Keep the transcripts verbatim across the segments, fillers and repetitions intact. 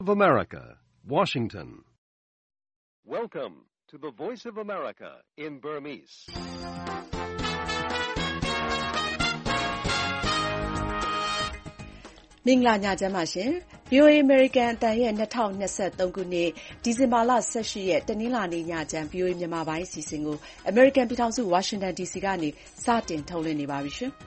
of America, Washington. Welcome to the Voice of America in Burmese. ။မင်္ဂလာညချမ်းပါရှင်။ ဗွီအိုအေ American အသံရဲ့၂၀၂၃ခုနှစ်ဒီဇင်ဘာလ၁၈ရက်တနင်္လာနေ့ညချမ်း ဗွီအိုအေမြန်မာပိုင်းအစီအစဉ်ကို American ပြည်ထောင်စု Washington ဒီစီကနေစတင်ထုတ်လွှင့်နေပါပြီရှင်။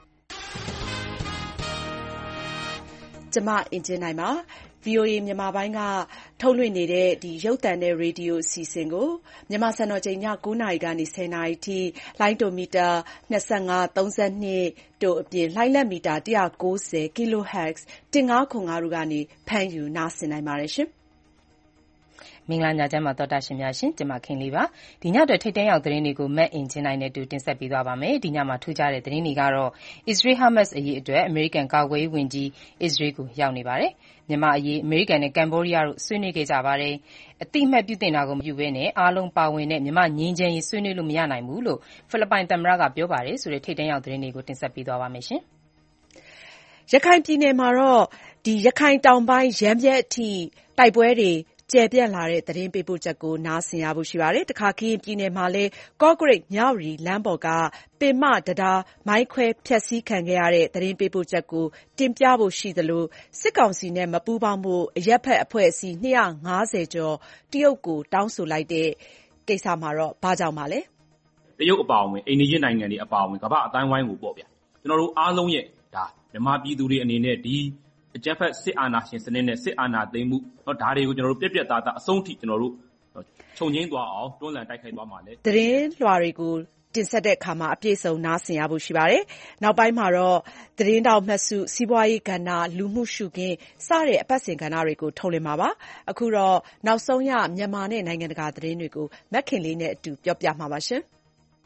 ကျွန်မအင်ကြင်းနိုင်ပါ။ ဗွီအိုအေမြန်မာပိုင်းကထုတ်လွှင့်နေတဲ့ဒီရုပ်သံနဲ့ရေဒီယိုအစီအစဉ်ကိုမြန်မာစံတော်ချိန်ည၉နာရီကနေ၁၀နာရီထိလိုင်းတိုမီတာ၂၅၊၃၂တို့အပြင်လှိုင်းလက်မီတာ၁၉၀ kHz ၁၅၀၅တို့ကနေဖမ်းယူနားဆင်နိုင်ပါတယ်ရှင်။မင်္ဂလာညချမ်းပါသောတာရှင်များရှင်ကျွန်မခင်လေးပါဒီညအတွက်ထိတ်တန့်ရောက်သတင်းတွေကိုမတ်အင်ချင်းနိုင်နဲ့တူတင်ဆက်ပေးသွားပါမယ်ဒီညမှာထူးခြားတဲ့သတင်းတွေကတော့ Israel Hamas အရေးအတွက် American ကာကွယ်ရေးဝန်ကြီး Israel ကိုရောက်နေပါတယ်မြန်မာအရေး American နဲ့ Cambodia တို့ဆွေးနွေးခဲ့ကြပါတယ်အတိအမှတ်ပြုတင်တာကိုမပြုဘဲနဲ့အားလုံးပါဝင်တဲ့မြန်မာငြိမ်းချမ်းရေးဆွေးနွေးလို့မရနိုင်ဘူးလို့ဖိလစ်ပိုင်သမ္မတကပြောပါတယ်ဆိုတဲ့ထိတ်တန့်ရောက်သတင်းတွေကိုတင်ဆက်ပေးသွားပါမယ်ရှင်ရခိုင်ပြည်နယ်မှာတော့ဒီရခိုင်တောင်ပိုင်းရမ်းဗြဲအထိတိုက်ပွဲတွေကျယ်ပြန့်လာတဲ့သတင်းပေးပို့ချက်ကိုနားဆင်ရဖို့ရှိပါတယ်။တခါကရင်ပြည်နယ်မှာလည်းကော့ကရိတ်မြဝတီလမ်းပေါ်ကပင်မတံတားမိုင်းခွဲဖျက်ဆီးခံခဲ့ရတဲ့သတင်းပေးပို့ချက်ကိုတင်ပြဖို့ရှိသလိုစစ်ကောင်စီနဲ့မပူးပေါင်းဖို့အရပ်ဘက်အဖွဲ့အစည်း၂၅၀ကျော်တရုတ်ကိုတောင်းဆိုလိုက်တဲ့ကိစ္စမှာတော့ဘာကြောင့်ပါလဲ။တရုတ်အပါအဝင်အိမ်နီးချင်းနိုင်ငံတွေအပါအဝင်ကမ္ဘာ့အတိုင်းဝိုင်းကိုပေါ့ဗျာကျွန်တော်တို့အားလုံးရဲ့ဒါမြန်မာပြည်သူတွေအနေနဲ့ဒီအကြမ်းဖက်စစ်အာဏာရှင်စနစ်နဲ့စစ်အာဏာသိမ်းမှုเนาะဒါတွေကိုကျွန်တော်တို့ပြက်ပြက်သားသားအဆုံးထိကျွန်တော်တို့ခြုံငင်းသွားအောင်တွန်းလှန်တိုက်ခိုက်သွားမှာလေသတင်းလွှာတွေကိုတင်ဆက်တဲ့အခါမှာအပြည့်စုံနားဆင်ရဖို့ရှိပါတယ်။နောက်ပိုင်းမှာတော့သတင်းတောက်မှတ်စုစီးပွားရေးကဏ္ဍလူမှုရှုခင်းစတဲ့အပတ်စဉ်ကဏ္ဍတွေကိုထုတ်လွှင့်မှာပါ။အခုတော့နောက်ဆုံးရမြန်မာနဲ့နိုင်ငံတကာသတင်းတွေကိုမက်ခင်လေးနဲ့အတူပြောပြမှာပါရှင်။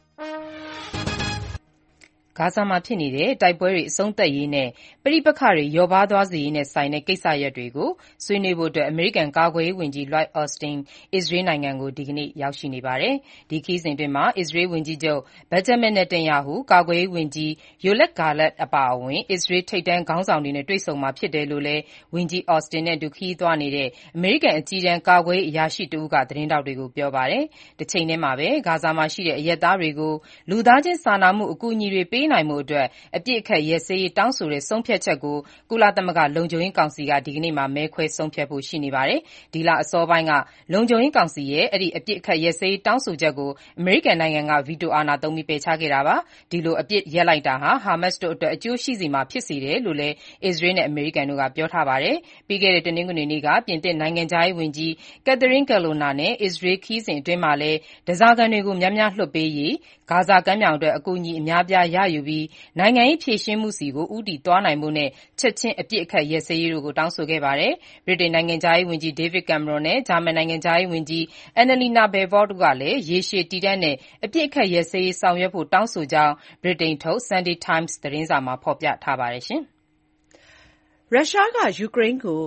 ဂါဇာမှာဖြစ်နေတဲ့တိုက်ပွဲတွေအဆုံးသတ်ရေးနဲ့ပဋိပက္ခတွေလျော့ပါးသွားစေရေးနဲ့ဆိုင်တဲ့ကိစ္စရပ်တွေကိုဆွေးနွေးဖို့အတွက်အမေရိကန်ကာကွယ်ရေးဝန်ကြီး Lloyd Austin အစ္စရေးနိုင်ငံကိုဒီကနေ့ရောက်ရှိနေပါတယ်။ဒီခရီးစဉ်အတွင်းမှာအစ္စရေးဝန်ကြီးချုပ် Benjamin Netanyahu ကာကွယ်ရေးဝန်ကြီး Yoav Gallant အပါအဝင်အစ္စရေးထိပ်တန်းခေါင်းဆောင်တွေနဲ့တွေ့ဆုံမှာဖြစ်တယ်လို့လည်းဝန်ကြီး Austin နဲ့အတူခရီးသွားနေတဲ့အမေရိကန်အကြီးတန်းကာကွယ်ရေးအရာရှိတဦးကသတင်းထောက်တွေကိုပြောပါတယ်။တချိန်တည်းမှာပဲဂါဇာမှာရှိတဲ့အရပ်သားတွေကိုလူသားချင်းစာနာမှုအကူအညီတွေပေးနိုင်မှုအတွက်အပြစ်အခတ်ရပ်စဲရေးတောင်းဆိုတဲ့ဆုံးဖြတ်ချက်ကိုကုလသမဂ္ဂလုံခြုံရေးကောင်စီကဒီကနေ့မှာမဲခွဲဆုံးဖြတ်ဖို့ရှိနေပါတယ်။ဒီလအစောပိုင်းကလုံခြုံရေးကောင်စီရဲ့အဲ့ဒီအပြစ်အခတ်ရပ်စဲရေးတောင်းဆိုချက်ကိုအမေရိကန်နိုင်ငံကဗီတိုအာဏာသုံးပြီးပယ်ချခဲ့တာပါ။ဒီလိုအပြစ်ရပ်လိုက်တာဟာဟာမတ်စ်တို့အတွက်အကျိုးရှိစေမှာဖြစ်စေတယ်လို့လည်းအစ္စရေးနဲ့အမေရိကန်တို့ကပြောထားပါတယ်။ပြီးခဲ့တဲ့တနင်္ဂနွေနေ့ကပြင်သစ်နိုင်ငံခြားရေးဝန်ကြီး Catherine Colonna နဲ့အစ္စရေးခရီးစဉ်အတွင်းမှာလည်းဓားစာခံတွေကိုများများလွှတ်ပေးရေးဂါဇာကမ်းမြောင်အတွက်အကူအညီအများပြားရယူပြီးနိုင်ငံရေးဖြေရှင်းမှုဆီကိုဦးတည်သွားနိုင်ဖို့နဲ့ချက်ချင်းအပြစ်အခတ်ရပ်စဲရေးတို့ကိုတောင်းဆိုခဲ့ပါတယ်။ဗြိတိန်နိုင်ငံခြားရေးဝန်ကြီး David Cameron နဲ့ဂျာမန်နိုင်ငံခြားရေးဝန်ကြီး Annalena Baerbock တို့ကလည်းရေရှည်တည်တံ့တဲ့အပြစ်အခတ်ရပ်စဲရေးဆောင်ရွက်ဖို့တောင်းဆိုကြောင်းဗြိတိန်ထုတ် Sunday Times သတင်းစာမှာဖော်ပြထားပါတယ်ရှင်။ရုရှားကယူကရိန်းကို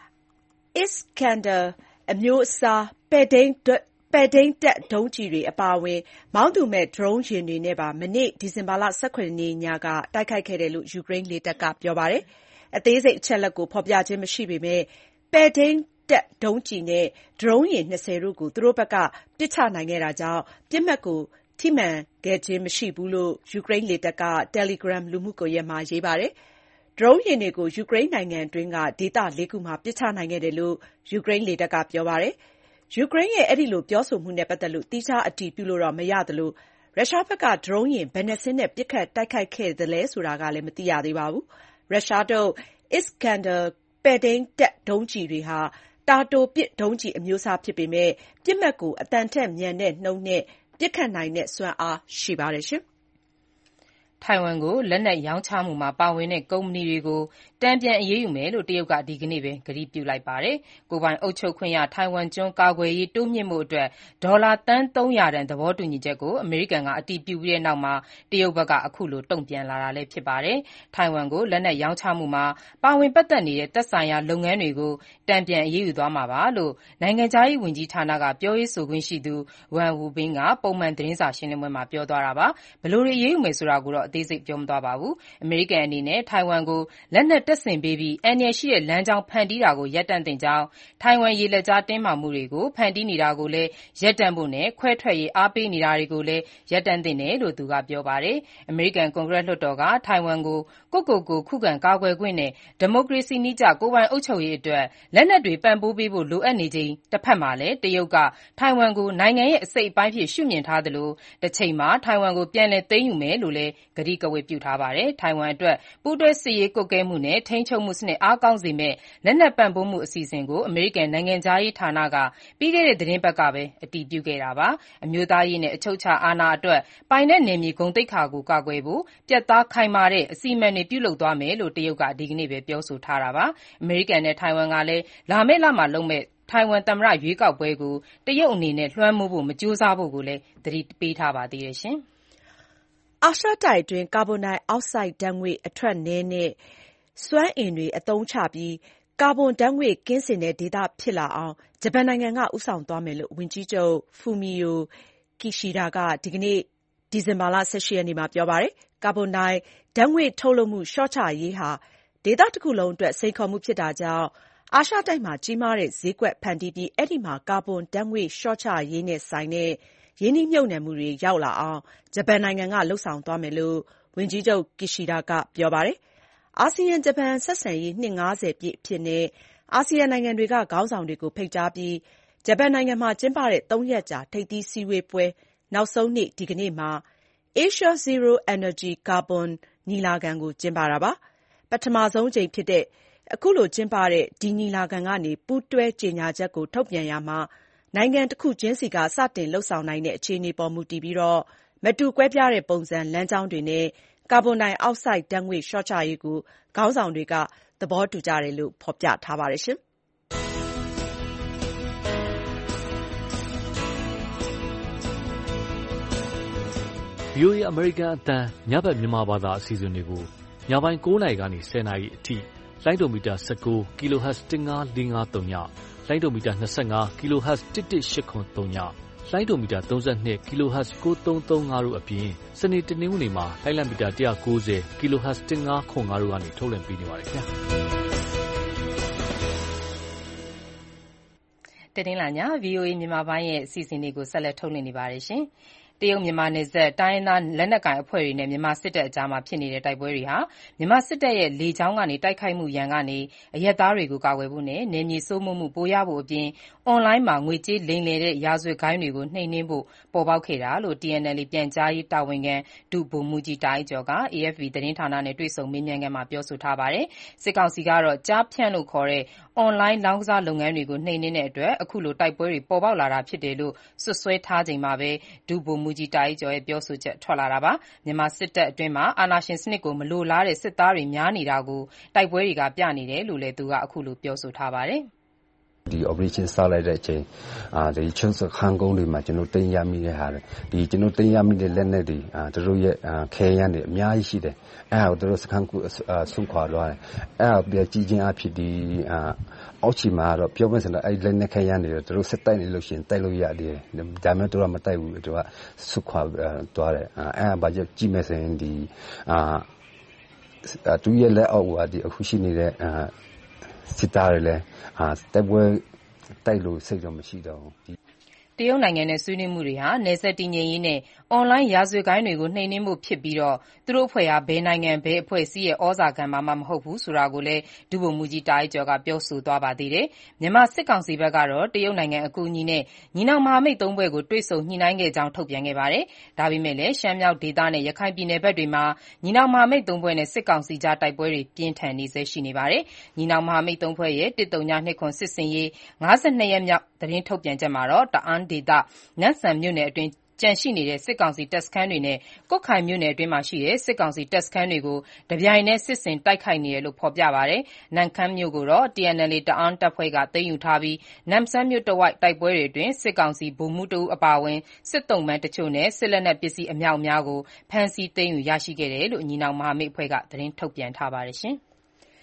Iskander အမျိုးအစားပဲ့ထိန်းပဲ့ထိန်းတပ်ဒုံးကျည်တွေအပါအဝင်မောင်းသူမဲ့ဒရုန်းယာဉ်တွေနဲ့ပါမနေ့ဒီဇင်ဘာလ၁၇ရက်နေ့ညကတိုက်ခိုက်ခဲ့တယ်လို့ယူကရိန်းလေတပ်ကပြောပါတယ်။အသေးစိတ်အချက်အလက်ကိုဖော်ပြခြင်းမရှိပေမဲ့ပဲ့ထိန်းတပ်ဒုံးကျည်နဲ့ဒရုန်းယာဉ်၂၀တို့ကိုသူတို့ဘက်ကပစ်ချနိုင်ခဲ့တာကြောင့်ပစ်မှတ်ကိုထိမှန်ခဲ့ခြင်းမရှိဘူးလို့ယူကရိန်းလေတပ်က Telegram လူမှုကွန်ရက်မှာရေးပါတယ်။ဒရုန်းယာဉ်တွေကိုယူကရိန်းနိုင်ငံအတွင်းကဒေသလေးခုမှာပစ်ချနိုင်ခဲ့တယ်လို့ယူကရိန်းလေတပ်ကပြောပါတယ်။ယူကရိန်းရဲ့အဲဒီလိုပြောဆိုမှုနဲ့ပတ်သက်လို့သီးခြားအတည်ပြုလို့တော့မရသလိုရုရှားဘက်ကဒရုန်းယာဉ်ဘယ်နှစ်စင်းနဲ့ပစ်ခတ်တိုက်ခိုက်ခဲ့သလဲဆိုတာကလည်းမသိရသေးပါဘူး။ရုရှားထုတ် Iskander ပဲ့ထိန်းတပ်ဒုံးကျည်တွေဟာတာတိုပစ်ဒုံးကျည်အမျိုးအစားဖြစ်ပေမဲ့ပစ်မှတ်ကိုအသံထက်မြန်တဲ့နှုန်းနဲ့ပစ်ခတ်နိုင်တဲ့စွမ်းအားရှိပါတယ်ရှင်။ထိုင်ဝမ်ကိုလက်နက်ရောင်းချမှုမှာပါဝင်တဲ့ကုမ္ပဏီတွေကိုတန်ပြန်အရေးယူမယ်လို့တရုတ်ကဒီကနေ့ပဲကတိပြုလိုက်ပါတယ်။ကိုယ်ပိုင်အုပ်ချုပ်ခွင့်ရထိုင်ဝမ်ကျွန်းကာကွယ်ရေးတိုးမြှင့်မှုအတွက်ဒေါ်လာသန်းသုံးရာတန်သဘောတူညီချက်ကိုအမေရိကန်ကအတည်ပြုပြီးတဲ့နောက်မှာတရုတ်ဘက်ကအခုလိုတုံ့ပြန်လာတာလည်းဖြစ်ပါတယ်။ထိုင်ဝမ်ကိုလက်နက်ရောင်းချမှုမှာပါဝင်ပတ်သက်နေတဲ့သက်ဆိုင်ရာလုပ်ငန်းတွေကိုတန်ပြန်အရေးယူသွားမှာပါလို့နိုင်ငံခြားရေးဝန်ကြီးဌာနကပြောရေးဆိုခွင့်ရှိသူ Wang Wenbin ကပုံမှန်သတင်းစာရှင်းလင်းပွဲမှာပြောသွားတာပါ။ဘယ်လိုတွေအရေးယူမယ်ဆိုတာကိုတော့အသေးစိတ်ပြောမသွားပါဘူး။ အမေရိကန်အနေနဲ့ထိုင်ဝမ်ကိုလက်နက်တပ်ဆင်ပေးပြီးအန္တရာယ်ရှိတဲ့လမ်းကြောင်းဖန်တီးတာကိုရပ်တန့်သင့်ကြောင်း၊ ထိုင်ဝမ်ရေလက်ကြားတင်းမာမှုတွေကိုဖန်တီးနေတာကိုလည်းရပ်တန့်ဖို့နဲ့ခွဲထွက်ရေးအားပေးနေတာတွေကိုလည်းရပ်တန့်သင့်တယ်လို့သူကပြောပါတယ်။ အမေရိကန်ကွန်ဂရက်လွှတ်တော်ကထိုင်ဝမ်ကိုကိုယ့်ကိုယ်ကိုခုခံကာကွယ်ခွင့်နဲ့ဒီမိုကရေစီနည်းကျကိုယ်ပိုင်အုပ်ချုပ်ရေးအတွက်လက်နက်တွေပံ့ပိုးပေးဖို့လိုအပ်နေချိန်တဘက်မှာလည်းတရုတ်ကထိုင်ဝမ်ကိုနိုင်ငံရဲ့အစိတ်အပိုင်းအဖြစ်ရှုမြင်ထားသလိုတချိန်မှာထိုင်ဝမ်ကိုပြန်လည်သိမ်းယူမယ်လို့လည်းကတိကဝတ်ပြုထားပါတယ်။ ထိုင်ဝမ်အတွက်ပူးတွဲစစ်ရေးကွပ်ကဲမှုနဲ့ထိန်းချုပ်မှုစနစ်အားကောင်းစေမယ့်လက်နက်ပံ့ပိုးမှုအစီအစဉ်ကိုအမေရိကန်နိုင်ငံခြားရေးဌာနကပြီးခဲ့တဲ့သီတင်းပတ်ကပဲအတည်ပြုခဲ့တာပါ။ အမျိုးသားရေးနဲ့အချုပ်အခြာအာဏာအတွက်ပိုင်နက်နယ်မြေဂုဏ်သိက္ခာကိုကာကွယ်ဖို့ပြတ်သားခိုင်မာတဲ့အစီအမံတွေပြုလုပ်သွားမယ်လို့တရုတ်ကဒီကနေ့ပဲပြောဆိုထားတာပါ။ အမေရိကန်နဲ့ထိုင်ဝမ်ကလည်းလာမယ့်လမှာလုပ်မယ့်ထိုင်ဝမ်သမ္မတရွေးကောက်ပွဲကိုတရုတ်အနေနဲ့လွှမ်းမိုးဖို့မကြိုးစားဖို့ကိုလည်းသတိပေးထားပါသေးတယ်။အာရှတိုက်အတွင်းကာဗွန်ဒိုင်အောက်ဆိုဒ်ဓာတ်ငွေ့အထွက်နည်းနဲ့စွမ်းအင်တွေအသုံးချပြီးကာဗွန်ဓာတ်ငွေ့ကင်းစင်တဲ့ဒေသဖြစ်လာအောင်ဂျပန်နိုင်ငံကဦးဆောင်သွားမယ်လို့ဝန်ကြီးချုပ် Fumio Kishida ကဒီကနေ့ဒီဇင်ဘာလ ၁၈ ရက်နေ့မှာပြောပါတယ်။ ကာဗွန်ဒိုင်ဓာတ်ငွေ့ထုတ်လုပ်မှုလျှော့ချရေးဟာဒေသတခုလုံးအတွက်စိန်ခေါ်မှုဖြစ်တာကြောင့်အာရှတိုက်မှာကြီးမားတဲ့ဈေးကွက်ဖန်တီးပြီးအဲဒီမှာကာဗွန်ဓာတ်ငွေ့လျှော့ချရေးနဲ့ဆိုင်တဲ့ရင်းနှီးမြှုပ်နှံမှုတွေရောက်လာအောင်ဂျပန်နိုင်ငံကလုပ်ဆောင်သွားမယ်လို့ဝန်ကြီးချုပ် Kishida ကပြောပါတယ်။ အာဆီယံ-ဂျပန်ဆက်ဆံရေးနှစ် ငါးဆယ်ပြည့်အဖြစ်အာဆီယံနိုင်ငံတွေကခေါင်းဆောင်တွေကိုဖိတ်ကြားပြီးဂျပန်နိုင်ငံမှာကျင်းပတဲ့သုံးရက်ကြာထိပ်သီးစည်းဝေးပွဲနောက်ဆုံးနေ့ဒီကနေ့မှာ Asia Zero Energy Carbon ညီလာခံကိုကျင်းပတာပါ။ ပထမဆုံးအကြိမ်ဖြစ်တဲ့အခုလိုကျင်းပတဲ့ဒီညီလာခံကနေပူးတွဲကြေညာချက်ကိုထုတ်ပြန်ရာမှာနိုင်ငံတခုချင်းစီကစတင်လုပ်ဆောင်နိုင်တဲ့အခြေအနေပေါ်မူတည်ပြီးမတူကွဲပြားတဲ့ပုံစံလမ်းကြောင်းတွေနဲ့ကာဗွန်ဒိုင်အောက်ဆိုဒ်ဓာတ်ငွေ့လျှော့ချရေးကိုခေါင်းဆောင်တွေကသဘောတူကြတယ်လို့ဖော်ပြထားပါတယ်။ဗွီအိုအေ အမေရိကန်အသံညဘက်မြန်မာဘာသာအစီအစဉ်တွေကိုညပိုင်းကိုးနာရီကနေဆယ်နာရီအထိလိုင်းဒိုမီတာ၁၉ kHz တစ်ငါးလေးငါးသုံးညလိုင်းဒိုမီတာ၂၅ kHz တစ်တစ်ရှစ်ခွန်သုံးညလိုင်းဒိုမီတာ၃၂ kHz ကိုးသုံးသုံးငါတို့အပြင်စနေတနင်္ဂနွေမှာလိုင်းလံမီတာ၁၉၀ kHz တစ်ငါးခွန်ငါတို့ကနေထုတ်လွှင့်ပေးနေပါတယ်ခင်ဗျာတနင်္လာည ဗွီအိုအေမြန်မာပိုင်းရဲ့အစီအစဉ်တွေကိုဆက်လက်ထုတ်လွှင့်နေပါတယ်ရှင်။တရုတ်မြန်မာနယ်စပ်တိုင်းရင်းသားလက်နက်ကိုင်အဖွဲ့တွေနဲ့မြန်မာစစ်တပ်အကြားဖြစ်နေတဲ့တိုက်ပွဲတွေဟာမြန်မာစစ်တပ်ရဲ့လေကြောင်းကနေတိုက်ခိုက်မှုရန်ကနေအရပ်သားတွေကိုကာကွယ်ဖို့နဲ့နယ်မြေစိုးမိုးမှုပိုရဖို့အပြင်အွန်လိုင်းမှာငွေကြေးလိမ်လည်တဲ့ရာဇဝတ်ဂိုဏ်းတွေကိုနှိမ်နင်းဖို့ပေါ်ပေါက်ခဲ့တာလို့ တီ အန် အယ်လ် အေ ပြန်ကြားရေးတာဝန်ခံဒုဗိုလ်မှူးကြီးတာအိုက်ကျော်က အေအက်ဖ်ပီ သတင်းဌာနနဲ့တွေ့ဆုံမေးမြန်းခန်းမှာပြောဆိုထားပါတယ်။ စစ်ကောင်စီကတော့ကျားဖြန့်လို့ခေါ်တဲ့အွန်လိုင်းလောင်းကစားလုပ်ငန်းတွေကိုနှိမ်နင်းတဲ့အတွက်အခုလိုတိုက်ပွဲတွေပေါ်ပေါက်လာတာဖြစ်တယ်လို့စွပ်စွဲထားချိန်မှာပဲဒုဗိုလ်မှူးကြီးတာအိုက်ကျော်ရဲ့ပြောဆိုချက်ထွက်လာတာပါ။ မြန်မာစစ်တပ်အတွင်းမှာအာဏာရှင်စနစ်ကိုမလိုလားတဲ့စစ်သားတွေများနေတာကိုတိုက်ပွဲတွေကပြနေတယ်လို့လည်းသူကအခုလိုပြောဆိုထားပါတယ်။ဒီ operation စလိုက်တဲ့အချိန်အာဒီချုံစခန်းကုန်းတွေမှာကျွန်တော်တင်ရမိတဲ့ဟာဒီကျွန်တော်တင်ရမိတဲ့လက်နက်တွေအာတို့ရဲ့ခဲယမ်းတွေအများကြီးရှိတယ်အဲဒါကိုတို့စခန်းကုဆုံးခွာသွားတယ်အဲဒါပြကြည့်ချင်းအဖြစ်ဒီအာအောက်ချီမှာတော့ပြောမယ်ဆိုတော့အဲ့လက်နက်ခဲယမ်းတွေတို့စစ်တိုက်နေလို့ရှိရင်တိုက်လို့ရတယ်ဒါမှမဟုတ်တို့ကမတိုက်ဘူးတို့ကဆုခွာသွားတယ်အဲဒါဘာကြောင့်ကြည့်မယ်ဆိုရင်ဒီအာသူရဲ့လက်အောက်ကဒီအခုရှိနေတဲ့အာစစ်သားတွေလည်းအာတိုက်ပွဲတိုက်လို့စိတ်တော့မရှိတော့ဘူးတရုတ်နိုင်ငံနဲ့ဆွေးနွေးမှုတွေဟာနယ်စပ်တည်ငြိမ်ရေးနဲ့အွန်လိုင်းရာဇဝတ်ဂိုဏ်းတွေကိုနှိမ်နင်းဖို့ဖြစ်ပြီးသူတို့အဖွဲ့ဟာဘယ်နိုင်ငံဘယ်အဖွဲ့အစည်းရဲ့ဩဇာခံမှာမှမဟုတ်ဘူးဆိုတာကိုလည်းဒုဗိုလ်မှူးကြီးတာအိုက်ကျော်ကပြောဆိုသွားပါသေးတယ်။မြန်မာစစ်ကောင်စီဘက်ကတော့တရုတ်နိုင်ငံအကူအညီနဲ့ညီနောင်မဟာမိတ်သုံးဖွဲ့ကိုတွေ့ဆုံညှိနှိုင်းခဲ့ကြောင်းထုတ်ပြန်ခဲ့ပါတယ်။ဒါပေမဲ့လည်းရှမ်းမြောက်ဒေသနဲ့ရခိုင်ပြည်နယ်ဘက်တွေမှာညီနောင်မဟာမိတ်သုံးဖွဲ့နဲ့စစ်ကောင်စီကြားတိုက်ပွဲတွေပြင်းထန်နေဆဲရှိနေပါတယ်။ညီနောင်မဟာမိတ်သုံးဖွဲ့ရဲ့တစ်သုည၂၇စစ်ဆင်ရေးငါးဆယ်နှစ်ရက်မြောက်သတင်းထုတ်ပြန်ချက်မှာတော့တအာင်းဒေသနမ့်ဆန်မြို့နယ်အတွင်းကျန်ရှိနေတဲ့စစ်ကောင်စီတပ်စခန်းတွေနဲ့ကွတ်ခိုင်မြို့နယ်အတွင်းမှာရှိတဲ့စစ်ကောင်စီတပ်စခန်းတွေကိုတပြိုင်တည်းစစ်ဆင်တိုက်ခိုက်နေတယ်လို့ဖော်ပြပါတယ်။နမ့်ခမ်းမြို့ကိုတော့ တီ အန် အယ်လ် အေ တအာင်းတပ်ဖွဲ့ကသိမ်းယူထားပြီးနမ့်ဆန်မြို့တဝိုက်တိုက်ပွဲတွေအတွင်းစစ်ကောင်စီဗိုလ်မှူးတဦးအပါအဝင်စစ်သုံ့ပန်းတချို့နဲ့စစ်လက်နက်ပစ္စည်းအမြောက်အများကိုဖမ်းဆီးသိမ်းယူရရှိခဲ့တယ်လို့ညီနောင်မဟာမိတ်အဖွဲ့ကသတင်းထုတ်ပြန်ထားပါတယ်။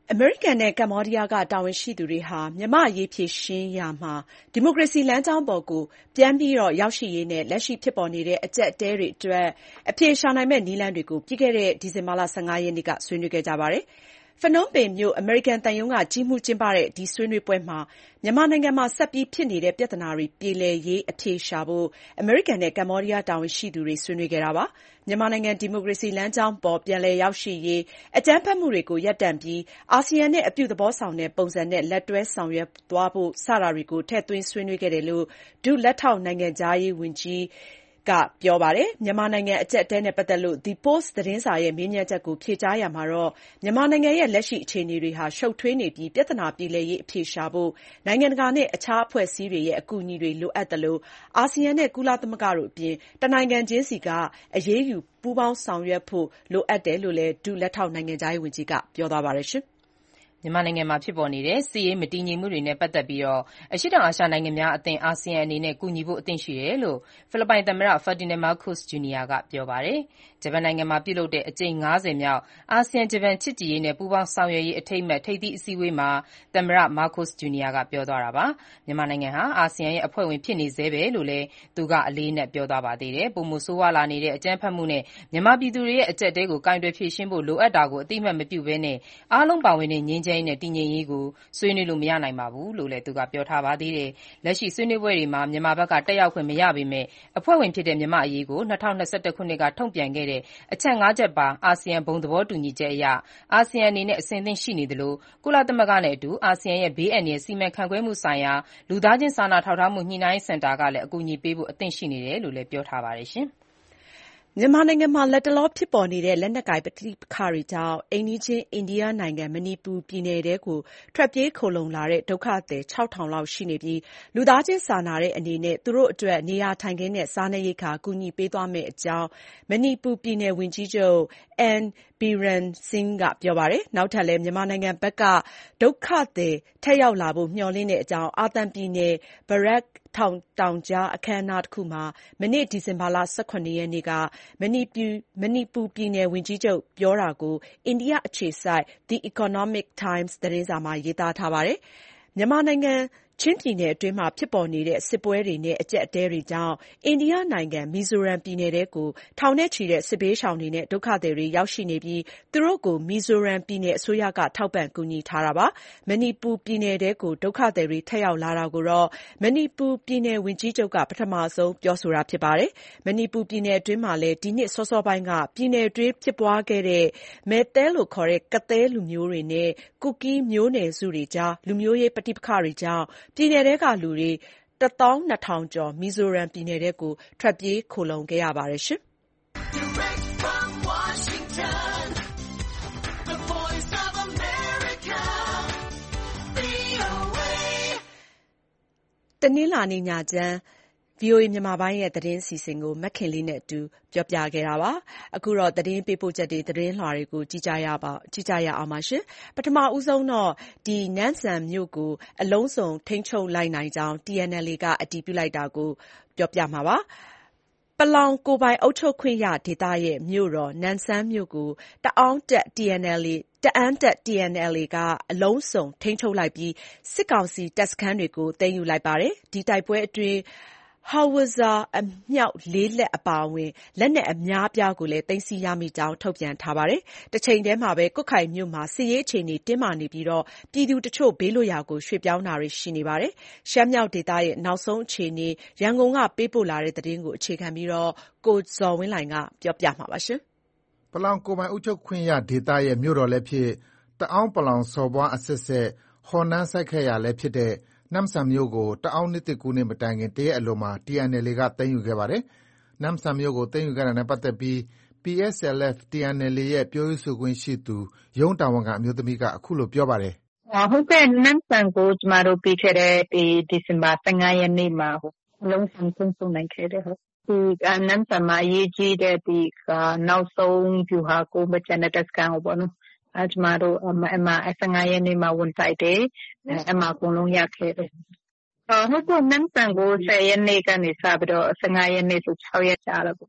အမေရိကန်နဲ့ကမ္ဘောဒီးယားကတာဝန်ရှိသူတွေဟာမြန်မာ့အရေးဖြေရှင်းရာမှာဒီမိုကရေစီလမ်းကြောင်းပေါ်ကိုပြန်ပြီးရောက်ရှိရေးနဲ့လက်ရှိဖြစ်ပေါ်နေတဲ့အကျပ်အတည်းတွေအတွက်အဖြေရှာနိုင်မယ့်နည်းလမ်းတွေကိုပြီးခဲ့တဲ့ဒီဇင်ဘာလ၁၅ရက်နေ့ကဆွေးနွေးခဲ့ကြပါတယ်။ဖနွမ်းပင်မြို့အမေရိကန်သံရုံးကကြီးမှူးကျင်းပတဲ့ဒီဆွေးနွေးပွဲမှာမြန်မာနိုင်ငံမှာဆက်ပြီးဖြစ်နေတဲ့ပြဿနာတွေပြေလည်ရေးအဖြေရှာဖို့အမေရိကန်နဲ့ကမ္ဘောဒီးယားတာဝန်ရှိသူတွေဆွေးနွေးခဲ့တာပါ။မြန်မာနိုင်ငံဒီမိုကရေစီလမ်းကြောင်းပေါ်ပြန်လည်ရောက်ရှိရေးအကြမ်းဖက်မှုတွေကိုရပ်တန့်ပြီးအာဆီယံနဲ့အပြုသဘောဆောင်တဲ့ပုံစံနဲ့လက်တွဲဆောင်ရွက်သွားဖို့စတာတွေကိုထည့်သွင်းဆွေးနွေးခဲ့တယ်လို့ဒုလက်ထောက်နိုင်ငံခြားရေးဝန်ကြီးကပြောပါတယ်။မြန်မာနိုင်ငံအကျပ်အတည်းနဲ့ပတ်သက်လို့ The Post သတင်းစာရဲ့မေးမြန်းချက်ကိုဖြေကြားရာမှာတော့မြန်မာနိုင်ငံရဲ့လက်ရှိအခြေအနေတွေဟာရှုပ်ထွေးနေပြီးပြဿနာပြေလည်ရေးအဖြေရှာဖို့နိုင်ငံတကာနဲ့အခြားအဖွဲ့အစည်းတွေရဲ့အကူအညီတွေလိုအပ်သလိုအာဆီယံနဲ့ကုလသမဂ္ဂတို့အပြင်တနိုင်ငံချင်းစီကအရေးယူပူးပေါင်းဆောင်ရွက်ဖို့လိုအပ်တယ်လို့လည်းဒုလက်ထောက်နိုင်ငံခြားရေးဝန်ကြီးကပြောသွားပါတယ်။မြန်မာနိုင်ငံမှာဖြစ်ပေါ်နေတဲ့စစ်ရေးမတည်ငြိမ်မှုတွေနဲ့ပတ်သက်ပြီးအရှေ့တောင်အာရှနိုင်ငံများအသင်းအာဆီယံအနေနဲ့ကူညီဖို့အသင့်ရှိတယ်လို့ဖိလစ်ပိုင်သမ္မတ Ferdinand Marcos Junior ကပြောပါတယ်။ဂျပန်နိုင်ငံမှာပြုလုပ်တဲ့အကြိမ်ငါးဆယ်မြောက်အာဆီယံဂျပန်ချစ်ကြည်ရေးနဲ့ပူးပေါင်းဆောင်ရွက်ရေးအထိမ်းအမှတ်ထိပ်သီးအစည်းအဝေးမှာသမ္မတ Marcos Junior ကပြောသွားတာပါ။မြန်မာနိုင်ငံဟာအာဆီယံရဲ့အဖွဲ့ဝင်ဖြစ်နေဆဲပဲလို့လည်းသူကအလေးအနက်ပြောသွားပါသေးတယ်။ပိုမိုဆိုးဝါးလာနေတဲ့အကြမ်းဖက်မှုနဲ့မြန်မာပြည်သူတွေရဲ့အကျပ်အတည်းကိုကိုင်တွယ်ဖြေရှင်းဖို့လိုအပ်တာကိုအတိအမှတ်မပြုဘဲနဲ့အားလုံးပါဝင်တဲ့ငြိမ်းချမ်းရေးနဲ့တည်ငြိမ်ရေးကိုဆွေးနွေးလို့မရနိုင်ပါဘူးလို့လည်းသူကပြောထားပါသေးတယ်။လက်ရှိဆွေးနွေးပွဲတွေမှာမြန်မာဘက်ကတက်ရောက်ခွင့်မရပေမဲ့အဖွဲ့ဝင်ဖြစ်တဲ့မြန်မာအရေးကို၂၀၂၁ခုနှစ်ကထုတ်ပြန်ခဲ့တဲ့အချက်ငါးချက်ပါအာဆီယံဘုံသဘောတူညီချက်အရအာဆီယံအနေနဲ့အဆင်သင့်ရှိနေသလိုကုလသမဂ္ဂနဲ့အတူအာဆီယံရဲ့ဘေးအန္တရာယ်စီမံခန့်ခွဲမှုဆိုင်ရာလူသားချင်းစာနာထောက်ထားမှုညှိနှိုင်းရေးစင်တာကလည်းအကူအညီပေးဖို့အသင့်ရှိနေတယ်လို့လည်းပြောထားပါတယ်ရှင်။မြန်မာနိုင်ငံမှာလတ်တလောဖြစ်ပေါ်နေတဲ့လက်နက်ကိုင်ပဋိပက္ခတွေကြောင့်အိမ်နီးချင်းအိန္ဒိယနိုင်ငံမဏိပူပြည်နယ်ထဲကိုထွက်ပြေးခိုလှုံလာတဲ့ဒုက္ခသည်ခြောက်ထောင်လောက်ရှိနေပြီးလူသားချင်းစာနာတဲ့အနေနဲ့သူတို့အတွက်နေရာထိုင်ခင်းနဲ့စားနပ်ရိက္ခာကူညီပေးသွားမယ့်အကြောင်းမဏိပူပြည်နယ်ဝန်ကြီးချုပ် N Biren Singh ကပြောပါတယ်။နောက်ထပ်လည်းမြန်မာနိုင်ငံဘက်ကဒုက္ခသည်ထပ်ရောက်လာဖို့မျှော်လင့်တဲ့အကြောင်းအာသံပြည်နယ် Barak ထောင်တောင်ကြားအခမ်းအနားတစ်ခုမှာမနေ့ဒီဇင်ဘာလ၁၇ရက်နေ့ကမဏိပူမဏိပူပြည်နယ်ဝန်ကြီးချုပ်ပြောတာကိုအိန္ဒိယအခြေစိုက် The Economic Times သတင်းစာမှာရေးသားထားပါတယ်။မြန်မာနိုင်ငံချင်းပြည်နယ်အတွင်းမှာဖြစ်ပေါ်နေတဲ့စစ်ပွဲတွေနဲ့အကျပ်အတည်းတွေကြောင့်အိန္ဒိယနိုင်ငံမီဇိုရမ်ပြည်နယ်ထဲကိုထောင်နဲ့ချီတဲ့စစ်ဘေးရှောင်တွေနဲ့ဒုက္ခသည်တွေရောက်ရှိနေပြီးသူတို့ကိုမီဇိုရမ်ပြည်နယ်အစိုးရကထောက်ပံ့ကူညီထားတာပါ။မဏိပူပြည်နယ်ထဲကိုဒုက္ခသည်တွေထပ်ရောက်လာတာကိုတော့မဏိပူပြည်နယ်ဝန်ကြီးချုပ်ကပထမဆုံးပြောဆိုတာဖြစ်ပါတယ်။မဏိပူပြည်နယ်အတွင်းမှာလည်းဒီနှစ်စောစောပိုင်းကပြည်နယ်အတွင်းဖြစ်ပွားခဲ့တဲ့မယ်သဲလို့ခေါ်တဲ့ကသဲလူမျိုးတွေနဲ့ကူကီးမျိုးနွယ်စုတွေကြားလူမျိုးရေးပဋိပက္ခတွေကြောင့်ပြည်နယ်ထဲကလူတွေတသောင်းနှစ်ထောင်ကျော်မီဇိုရမ်ပြည်နယ်ထဲကိုထွက်ပြေးခိုလှုံခဲ့ရပါတယ်ရှင်။တနင်္လာနေ့ညချမ်း ဗွီအိုအေမြန်မာပိုင်းရဲ့သတင်းအစီအစဉ်ကိုမခင်လေးနဲ့အတူပြောပြခဲ့တာပါ။အခုတော့သတင်းပေးပို့ချက်တွေသတင်းလွှာတွေကိုကြည့်ကြရပါကြည့်ကြရအောင်ပါရှင်။ပထမဦးဆုံးတော့ဒီနန်းဆန်မြို့ကိုအလုံးစုံထိန်းချုပ်လိုက်နိုင်ကြောင်း T N L A ကအတည်ပြုလိုက်တာကိုပြောပြမှာပါ။ပလောင်ကိုယ်ပိုင်အုပ်ချုပ်ခွင့်ရဒေသရဲ့မြို့တော်နန်ဆန်းမြို့ကိုတအောင်းတပ် T N L A တအန်းတပ် T N L A ကအလုံးစုံထိန်းချုပ်လိုက်ပြီးစစ်ကောင်စီတပ်စခန်းတွေကိုသိမ်းယူလိုက်ပါတယ်။ဒီတိုက်ပွဲအတွင်းဟောင်ဝစ်ဇာအမြောက်လေးလက်အပါအဝင်လက်နက်အများအပြားကိုလည်းသိမ်းဆည်းရမိကြောင်းထုတ်ပြန်ထားပါတယ်။တချိန်တည်းမှာပဲကွတ်ခိုင်မြို့မှာစစ်ရေးအခြေအနေတင်းမာနေပြီးပြည်သူတချို့ဘေးလွတ်ရာကိုရွှေ့ပြောင်းတာတွေရှိနေပါတယ်။ရှမ်းမြောက်ဒေသရဲ့နောက်ဆုံးအခြေအနေရန်ကုန်ကပေးပို့လာတဲ့သတင်းကိုအခြေခံပြီးကိုဇော်ဝင်းလှိုင်ကပြောပြမှာပါ။ပလောင်ကိုယ်ပိုင်အုပ်ချုပ်ခွင့်ရဒေသရဲ့မြို့တော်လည်းဖြစ်တအောင်းပလောင်စော်ဘွားအဆက်ဆက်ဟော်နန်းစိုက်ခဲ့ရာလည်းဖြစ်တဲ့နမ့်ဆန်မြို့ကိုတအောင်းနှစ်သစ်ကူးနေ့မတိုင်ခင်တရက်အလိုမှာ T N L A ကသိမ်းယူခဲ့ပါတယ်။နမ့်ဆန်မြို့ကိုသိမ်းယူခဲ့တာနဲ့ပတ်သက်ပြီး P S L F T N L A ရဲ့ပြောရေးဆိုခွင့်ရှိသူရုံးတာဝန်ခံအမျိုးသမီးကအခုလိုပြောပါတယ်။ဟုတ်ကဲ့နမ့်ဆန်ကိုကျမတို့ပြီးခဲ့တဲ့ဒီဒီဇင်ဘာ၁၅ရက်နေ့မှာအလုံးစုံထိန်းချုပ်နိုင်ခဲ့တယ်ဟုတ်။ဒီနမ့်ဆန်မှာအရေးကြီးတဲ့ဒီနောက်ဆုံးဗျူဟာကုန်းကျန်တဲ့တပ်စခန်းကိုပေါ့နော်။အဲကျမတို့အမအမ၁၅ရက်နေ့မှာဝင်တိုက်တယ်အမအကုန်လုံးရခဲ့တယ်ဟုတ်ကဲ့နန်းဆန်ကို၁၀ရက်နေ့ကနေစပြီးတော့၁၅ရက်နေ့ဆို၆ရက်ကြာတော့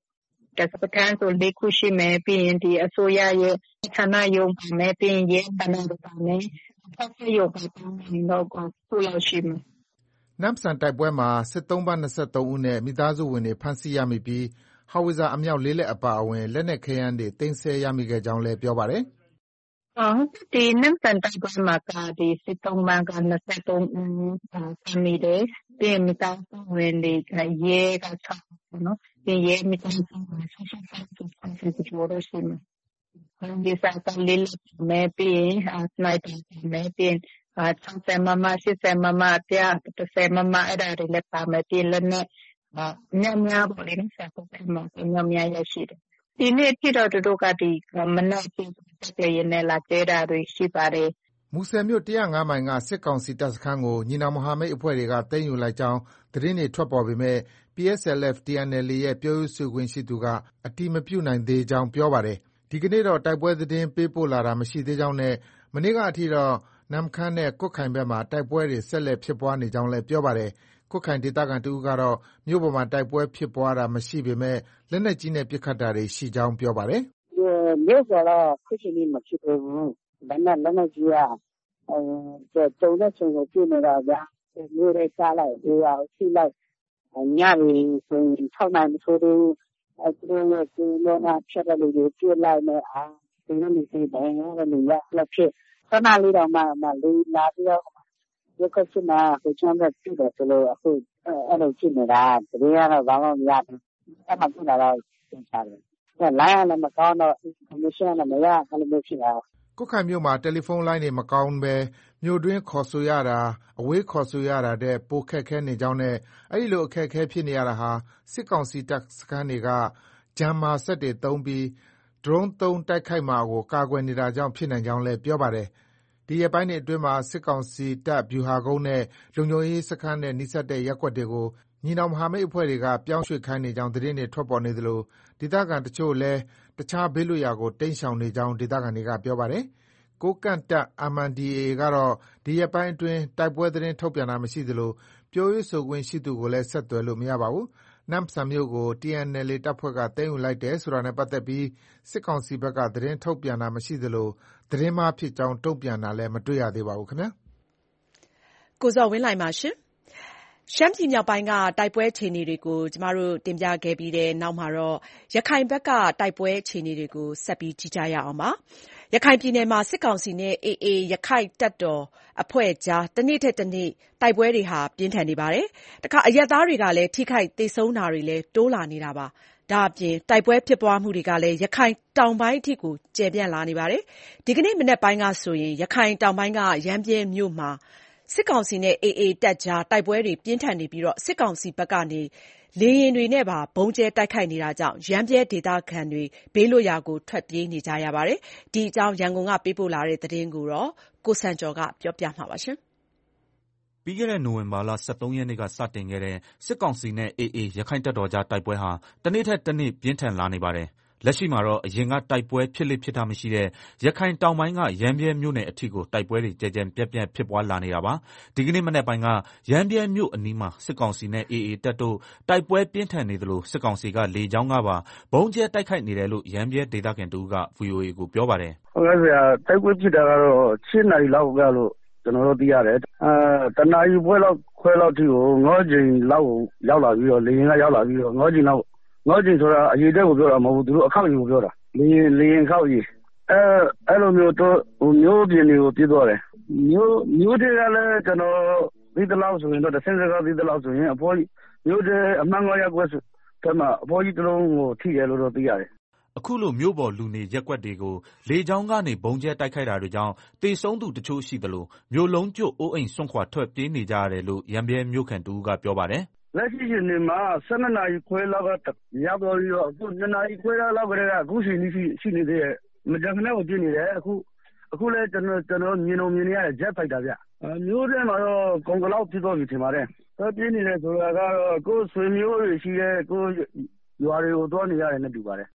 တပ်စခန်းဆိုလေးခုရှိမယ်ပြီးရင်ဒီအစိုးရရဲ့ဌာနရုံးပါမယ်ပြီးရင်ရဲဌာနတွေပါမယ်ဖက်စစ်ရုံးပါမယ်တော့ကိုလောက်ရှိမယ်နမ်ဆန်တိုက်ပွဲမှာစစ်သုံးပါနှစ်သုံးဦးနဲ့မိသားစုဝင်တွေဖမ်းဆီးရမိပြီးဟာဝီဇာအမြောက်လေးလက်အပါအဝင်လက်နက်ခဲယမ်းတွေသိမ်းဆည်းရမိခဲ့ကြောင်းလည်းပြောပါတယ်အော်ဒီနမ်ဆန်တိုက်ပွဲမှာကဒီစစ်သုံးပါကနှစ်သုံးဦးဖမ်းမိတယ်ပြီးရင်မိသားစုဝင်တွေရဲကဆောက်နော်ဒီရဲမိသားစုဝင်ဆောက်ဆောက်ဆောက်ဆောက်ဆောက်ကြောရရှိမယ်ဒီစာတလေးမဲ့ပြီးရင်စနိုက်ပါမဲ့ပြီးအာချမ်းစမမစစ်စမမပြတ်စမမအဲ့ဒါတွေလည်းပါမယ်ပြီးလည်းနဲ့ညများပေါ်လေးနဲ့ဆက်ဖို့မှာညများရရှိတယ်ဒီနေ့ဖြစ်တော့တို့ကဒီမနက်ဖြစ်တဲ့ရနေလာကျဲတာတွေရှိပါတယ်မူဆယ်မြို့တစ်၀၅မိုင်ကစစ်ကောင်စီတပ်စခန်းကိုညီနောင်မဟာမိတ်အဖွဲ့တွေကသိမ်းယူလိုက်ကြောင်းသတင်းတွေထွက်ပေါ်ပေမဲ့ ပီ အက်စ် အယ် အက်ဖ် တီ အန် အယ်လ် အေ ရဲ့ပြောရေးဆိုခွင့်ရှိသူကအတည်မပြုနိုင်သေးကြောင်းပြောပါတယ်။ဒီကနေ့တော့တိုက်ပွဲသတင်းပေးပို့လာတာမရှိသေးကြောင်းနဲ့မနေ့ကအထိတော့နမ့်ခမ်းနဲ့ကွတ်ခိုင်ဘက်မှာတိုက်ပွဲတွေဆက်လက်ဖြစ်ပွားနေကြောင်းလည်းပြောပါတယ်။ကွတ်ခိုင်ဒေသခံတဦးကတော့မြို့ပေါ်မှာတိုက်ပွဲဖြစ်ပွားတာမရှိပေမဲ့လက်နက်ကြီးနဲ့ပစ်ခတ်တာတွေရှိကြောင်းပြောပါတယ်။မြို့ပေါ်တော့ခုချိန်ကြီးမဖြစ်ဘူး။ဒါနဲ့လက်နက်ကြီးကအဲကျုံတဲ့ချိန်ကိုပြည့်နေတာဗျာ။မြို့ရဲစားလိုက်ဒီအောင်ရှိလိုက်ညရီဆိုရင်၆နိုင်မဆိုးဘူး။အဲသူတို့ကလည်းနာဖြတ်တယ်လို့ပြလိုက်နေအောင်ဒီလိုမျိုးစိတ်တိုင်းလည်းရလက်ဖြစ်ခဏလေးတော့မှမလေးလာပြီးတော့ရုပ်ကစနာကိုချမ်းတဲ့ပြတယ်ဆိုလို့အခုအဲ့လိုဖြစ်နေတာတကယ်ကတော့ဘာမှမရဘူးအဲ့မှပြလာတော့သင်ချတယ်အဲ့လိုင်းရလည်းမကောင်းတော့ကွန်မရှင်လည်းမရအဲ့လိုမျိုးဖြစ်တာကွတ်ခိုင်မြို့မှာတယ်လီဖုန်းလိုင်းတွေမကောင်းပဲမြို့တွင်းခေါ်ဆိုရတာအဝေးခေါ်ဆိုရတာတဲ့ပိုခက်ခဲနေကြောင်းနဲ့အဲ့ဒီလိုအခက်အခဲဖြစ်နေရတာဟာစစ်ကောင်စီတပ်စခန်းတွေကဂျမ်မာဆက်တွေသုံးပြီးဒရုန်းသုံးတိုက်ခိုက်မှာကိုကာကွယ်နေတာကြောင့်ဖြစ်နိုင်ကြောင်းလည်းပြောပါတယ်။ဒီရက်ပိုင်းတွေအတွင်းမှာစစ်ကောင်စီတပ်ဗျူဟာကုန်းနဲ့လုံခြုံရေးစခန်းနဲ့နှိစက်တဲ့ရပ်ကွက်တွေကိုညီနောင်မဟာမိတ်အဖွဲ့တွေကပြောင်းရွှေ့ခိုင်းနေကြောင်းသတင်းတွေထွက်ပေါ်နေသလိုဒေသခံတချို့လည်းတခြားဘေးလွတ်ရာကိုတိမ်းရှောင်နေကြောင်းဒေသခံတွေကပြောပါတယ်။ကိုကန့်တပ် အမ် အန် ဒီ အေ ကတော့ဒီရက်ပိုင်းအတွင်းတိုက်ပွဲသတင်းထုတ်ပြန်တာမရှိသလိုပြောရေးဆိုခွင့်ရှိသူကိုလည်းဆက်သွယ်လို့မရပါဘူး။နမ့်ဆန်မြို့ကို တီ အန် အယ်လ် အေ တပ်ဖွဲ့ကသိမ်းယူလိုက်တယ်ဆိုတာနဲ့ပတ်သက်ပြီးစစ်ကောင်စီဘက်ကသတင်းထုတ်ပြန်တာမရှိသလိုသတင်းမှားဖြစ်ကြောင်းတုံ့ပြန်တာလည်းမတွေ့ရသေးပါဘူးခင်ဗျာ။ကိုဇော်ဝင်းလှိုင်ပါရှင်။ရှမ်းပြည်မြောက်ပိုင်းကတိုက်ပွဲအခြေအနေတွေကိုကျမတို့တင်ပြခဲ့ပြီးတဲ့နောက်မှာတော့ရခိုင်ဘက်ကတိုက်ပွဲအခြေအနေတွေကိုဆက်ပြီးကြည့်ကြရအောင်ပါ။ရခိုင်ပြည်နယ်မှာစစ်ကောင်စီနဲ့ အေအေ ရခိုင်တပ်တော်အဖွဲ့ကြားတနေ့ထက်တနေ့တိုက်ပွဲတွေဟာပြင်းထန်နေပါတယ်။တခါအရပ်သားတွေကလည်းထိခိုက်သေဆုံးတာတွေလည်းတိုးလာနေတာပါ။ဒါအပြင်တိုက်ပွဲဖြစ်ပွားမှုတွေကလည်းရခိုင်တောင်ပိုင်းအထိကိုကျယ်ပြန့်လာနေပါတယ်။ဒီကနေ့မနက်ပိုင်းကဆိုရင်ရခိုင်တောင်ပိုင်းကရမ်းဗြဲမြို့မှာစစ်ကောင်စီနဲ့ အေအေ တပ်ကြားတိုက်ပွဲတွေပြင်းထန်နေပြီးစစ်ကောင်စီဘက်ကနေလေယာဉ်တွေနဲ့ပါဗုံးကြဲတိုက်ခိုက်နေတာကြောင့်ရမ်းဗြဲဒေသခံတွေဘေးလွတ်ရာကိုထွက်ပြေးနေကြရပါတယ်။ဒီအကြောင်းရန်ကုန်ကပေးပို့လာတဲ့သတင်းကိုကိုစံကျော်ကပြောပြမှာပါ။ပြီးခဲ့တဲ့နိုဝင်ဘာလ၁၃ရက်နေ့ကစတင်ခဲ့တဲ့စစ်ကောင်စီနဲ့ အေအေ ရခိုင်တပ်တော်ကြားတိုက်ပွဲဟာတနေ့ထက်တနေ့ပြင်းထန်လာနေပါတယ်။လက်ရှိမှာတော့အရင်ကတိုက်ပွဲဖြစ်လေ့ဖြစ်တာမရှိတဲ့ရခိုင်တောင်ပိုင်းကရမ်းဗြဲမြို့နယ်အထိကိုတိုက်ပွဲတွေကြဲကြဲပြန့်ပြန့်ဖြစ်ပွားလာနေတာပါ။ဒီကနေ့မနက်ပိုင်းကရမ်းဗြဲမြို့အနီးမှာစစ်ကောင်စီနဲ့ အေအေ တပ်တို့တိုက်ပွဲပြင်းထန်နေသလိုစစ်ကောင်စီကလေကြောင်းကပါဗုံးကြဲတိုက်ခိုက်နေတယ်လို့ရမ်းဗြဲဒေသခံတဦးက ဗွီအိုအေကိုပြောပါတယ်။ဟုတ်ကဲ့ဆရာတိုက်ပွဲဖြစ်တာကတော့၈နာရီလောက်ကလို့ကျွန်တော်တို့သိရတယ်။အဲတနာရီပွဲလောက်ခွဲလောက်ထိကိုငေါကျင်လောက်ရောက်လာပြီးတော့လေရင်ကရောက်လာပြီးတော့ငေါကျင်လောက်ငေါကျင်ဆိုတာအရေးတက်ကိုပြောတာမဟုတ်ဘူးသူတို့အခောက်ကြီးကိုပြောတာလေရင်လေရင်ခောက်ကြီးအဲအဲ့လိုမျိုးတော့ဟိုမျိုးပြင်းတွေကိုပြေးသွားတယ်မျိုးမျိုးတွေကလည်းကျွန်တော်ဒီတလောက်ဆိုရင်တော့တစ်ဆင့်စကားဒီတလောက်ဆိုရင်အဖိုးကြီးမျိုးတွေအမှန်ငေါရက်ွက်ဆိုတမအဖိုးကြီးတလုံးကိုထိတယ်လို့တော့သိရတယ်အခုလိုမြို့ပေါ်လူနေရက်ကွက်တွေကိုလေကြောင်းကနေဘုံကျဲတိုက်ခိုက်တာတွေကြောင့်တေဆုံးသူတချို့ရှိသလိုမြို့လုံးကျွတ်အိုးအိမ်စွန့်ခွာထွက်ပြေးနေကြရတယ်လို့ရံပြဲမြို့ခံတူကပြောပါတယ်လက်ရှိရှင်နေမှာ၁၂နာရီခွဲလောက်ကရောက်တော့ပြီးတော့အခု၂နာရီခွဲလောက်ကလေးကအခုရှိနေရှိနေသေးတယ်မကြခနဲ့ကိုပြင်းနေတယ်အခုအခုလဲကျွန်တော်ကျွန်တော်မြင်လို့မြင်နေရတဲ့ဂျက်ဖိုက်တာဗျမျိုးထဲမှာတော့ကွန်ကလောက်ဖြစ်တော့ပြီထင်ပါတယ်ပြင်းနေတယ်ဆိုတာကတော့ကိုယ်ဆွေမျိုးတွေရှိတဲ့ကိုယ်ရွာတွေကိုသွားနေရတယ်နဲ့တူပါတယ်